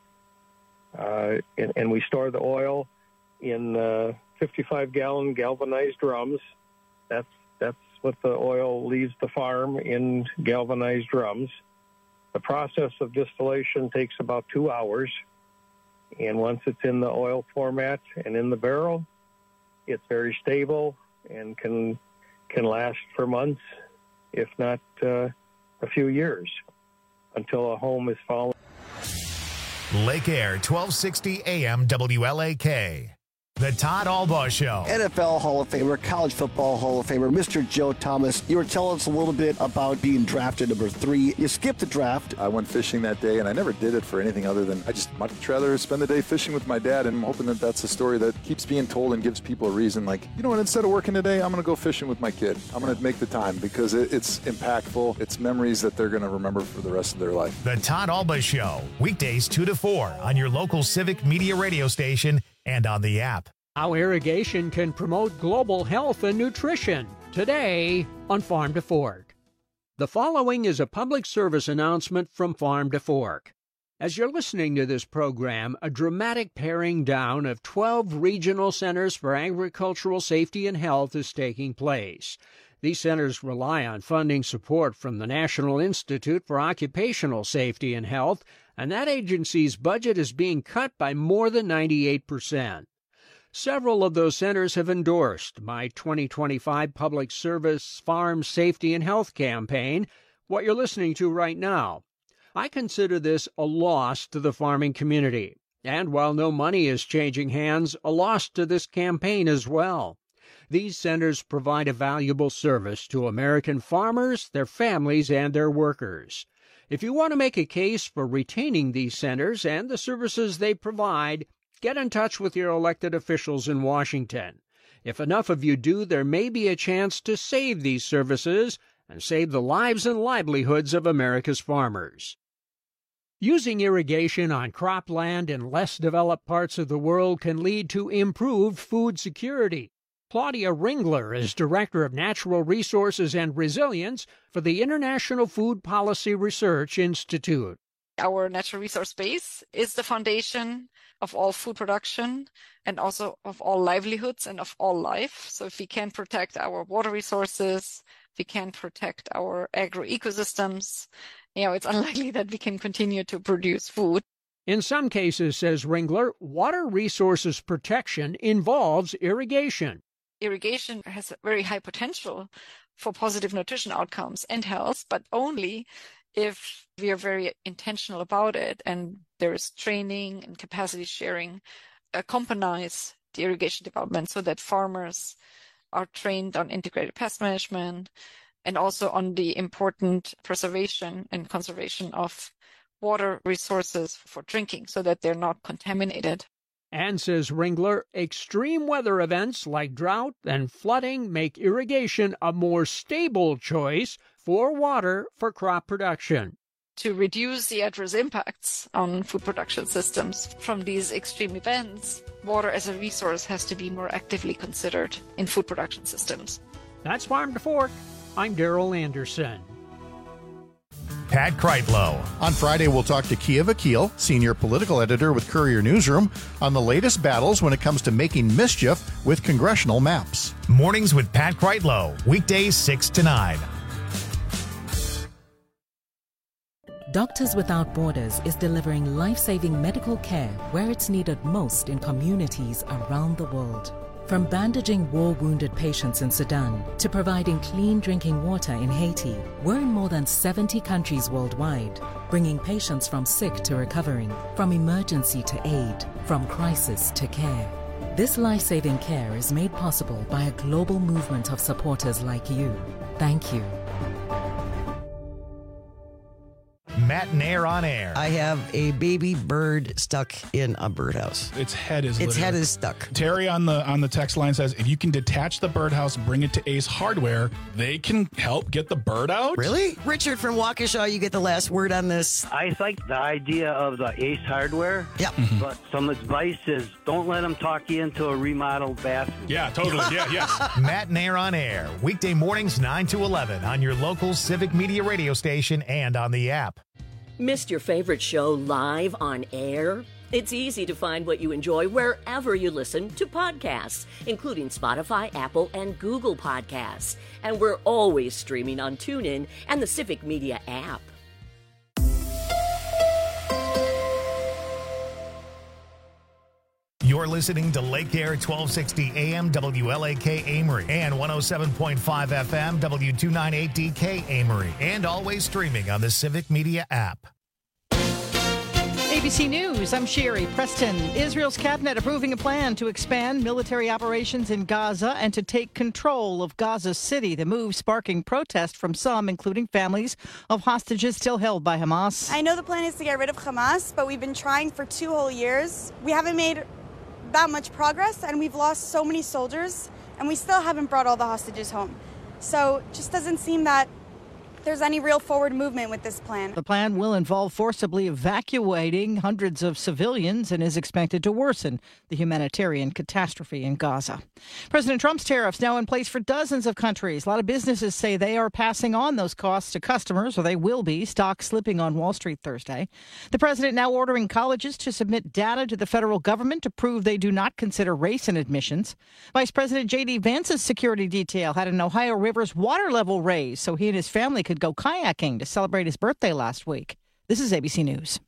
and we store the oil in 55-gallon galvanized drums. That's what the oil leaves the farm, in galvanized drums. The process of distillation takes about 2 hours, and once it's in the oil format and in the barrel, it's very stable and can last for months, if not a few years, until a home is found.
Lake Air, 1260 AM WLAK. The Todd Albaugh Show.
NFL Hall of Famer, college football Hall of Famer, Mr. Joe Thomas. You were telling us a little bit about being drafted number 3. You skipped the draft.
I went fishing that day, and I never did it for anything other than I just much rather spend the day fishing with my dad, and I'm hoping that that's a story that keeps being told and gives people a reason. Like, you know what, instead of working today, I'm going to go fishing with my kid. I'm going to make the time because it's impactful. It's memories that they're going to remember for the rest of their life.
The Todd Albaugh Show, weekdays 2 to 4 on your local Civic Media radio station and on the app.
How irrigation can promote global health and nutrition. Today on Farm to Fork. The following is a public service announcement from Farm to Fork. As you're listening to this program, a dramatic paring down of 12 regional centers for agricultural safety and health is taking place. These centers rely on funding support from the National Institute for Occupational Safety and Health, and that agency's budget is being cut by more than 98%. Several of those centers have endorsed my 2025 Public Service Farm Safety and Health campaign, what you're listening to right now. I consider this a loss to the farming community, and while no money is changing hands, a loss to this campaign as well. These centers provide a valuable service to American farmers, their families, and their workers. If you want to make a case for retaining these centers and the services they provide, get in touch with your elected officials in Washington. If enough of you do, there may be a chance to save these services and save the lives and livelihoods of America's farmers. Using irrigation on cropland in less developed parts of the world can lead to improved food security. Claudia Ringler is Director of Natural Resources and Resilience for the International Food Policy Research Institute.
Our natural resource base is the foundation of all food production and also of all livelihoods and of all life. So if we can protect our water resources, we can protect our agroecosystems, it's unlikely that we can continue to produce food.
In some cases, says Ringler, water resources protection involves irrigation.
Irrigation has a very high potential for positive nutrition outcomes and health, but only if we are very intentional about it and there is training and capacity sharing accompanies the irrigation development so that farmers are trained on integrated pest management and also on the important preservation and conservation of water resources for drinking so that they're not contaminated.
And, says Ringler, extreme weather events like drought and flooding make irrigation a more stable choice for water for crop production.
To reduce the adverse impacts on food production systems from these extreme events, water as a resource has to be more actively considered in food production systems.
That's Farm to Fork. I'm Daryl Anderson.
Pat Kreitlow.
On Friday, we'll talk to Kia Vakil, senior political editor with Courier Newsroom, on the latest battles when it comes to making mischief with congressional maps.
Mornings with Pat Kreitlow, weekdays 6 to 9.
Doctors Without Borders is delivering life-saving medical care where it's needed most in communities around the world. From bandaging war-wounded patients in Sudan to providing clean drinking water in Haiti, we're in more than 70 countries worldwide, bringing patients from sick to recovering, from emergency to aid, from crisis to care. This life-saving care is made possible by a global movement of supporters like you. Thank you.
Matt and Air on Air.
I have a baby bird stuck in a birdhouse.
Its head is
stuck.
Terry on the text line says, if you can detach the birdhouse and bring it to Ace Hardware, they can help get the bird out.
Really? Richard from Waukesha, you get the last word on this.
I like the idea of the Ace Hardware.
Yep.
But some advice is don't let them talk you into a remodeled bathroom.
Yeah, totally. Yes.
Matt and Air on Air. Weekday mornings 9 to 11 on your local Civic Media radio station and on the app.
Missed your favorite show live on air? It's easy to find what you enjoy wherever you listen to podcasts, including Spotify, Apple, and Google Podcasts. And we're always streaming on TuneIn and the Civic Media app.
You're listening to Lake Air 1260 AM WLAK Amory and 107.5 FM W298DK Amory, and always streaming on the Civic Media app.
ABC News, I'm Sherry Preston. Israel's cabinet approving a plan to expand military operations in Gaza and to take control of Gaza City. The move sparking protest from some, including families of hostages still held by Hamas.
I know the plan is to get rid of Hamas, but we've been trying for 2 whole years. We haven't made that much progress, and we've lost so many soldiers, and we still haven't brought all the hostages home. So it just doesn't seem that there's any real forward movement with this plan.
The plan will involve forcibly evacuating hundreds of civilians and is expected to worsen the humanitarian catastrophe in Gaza. President Trump's tariffs now in place for dozens of countries. A lot of businesses say they are passing on those costs to customers, or they will be. Stocks slipping on Wall Street Thursday. The president now ordering colleges to submit data to the federal government to prove they do not consider race in admissions. Vice President J.D. Vance's security detail had an Ohio River's water level raised so he and his family could go kayaking to celebrate his birthday last week. This is ABC News.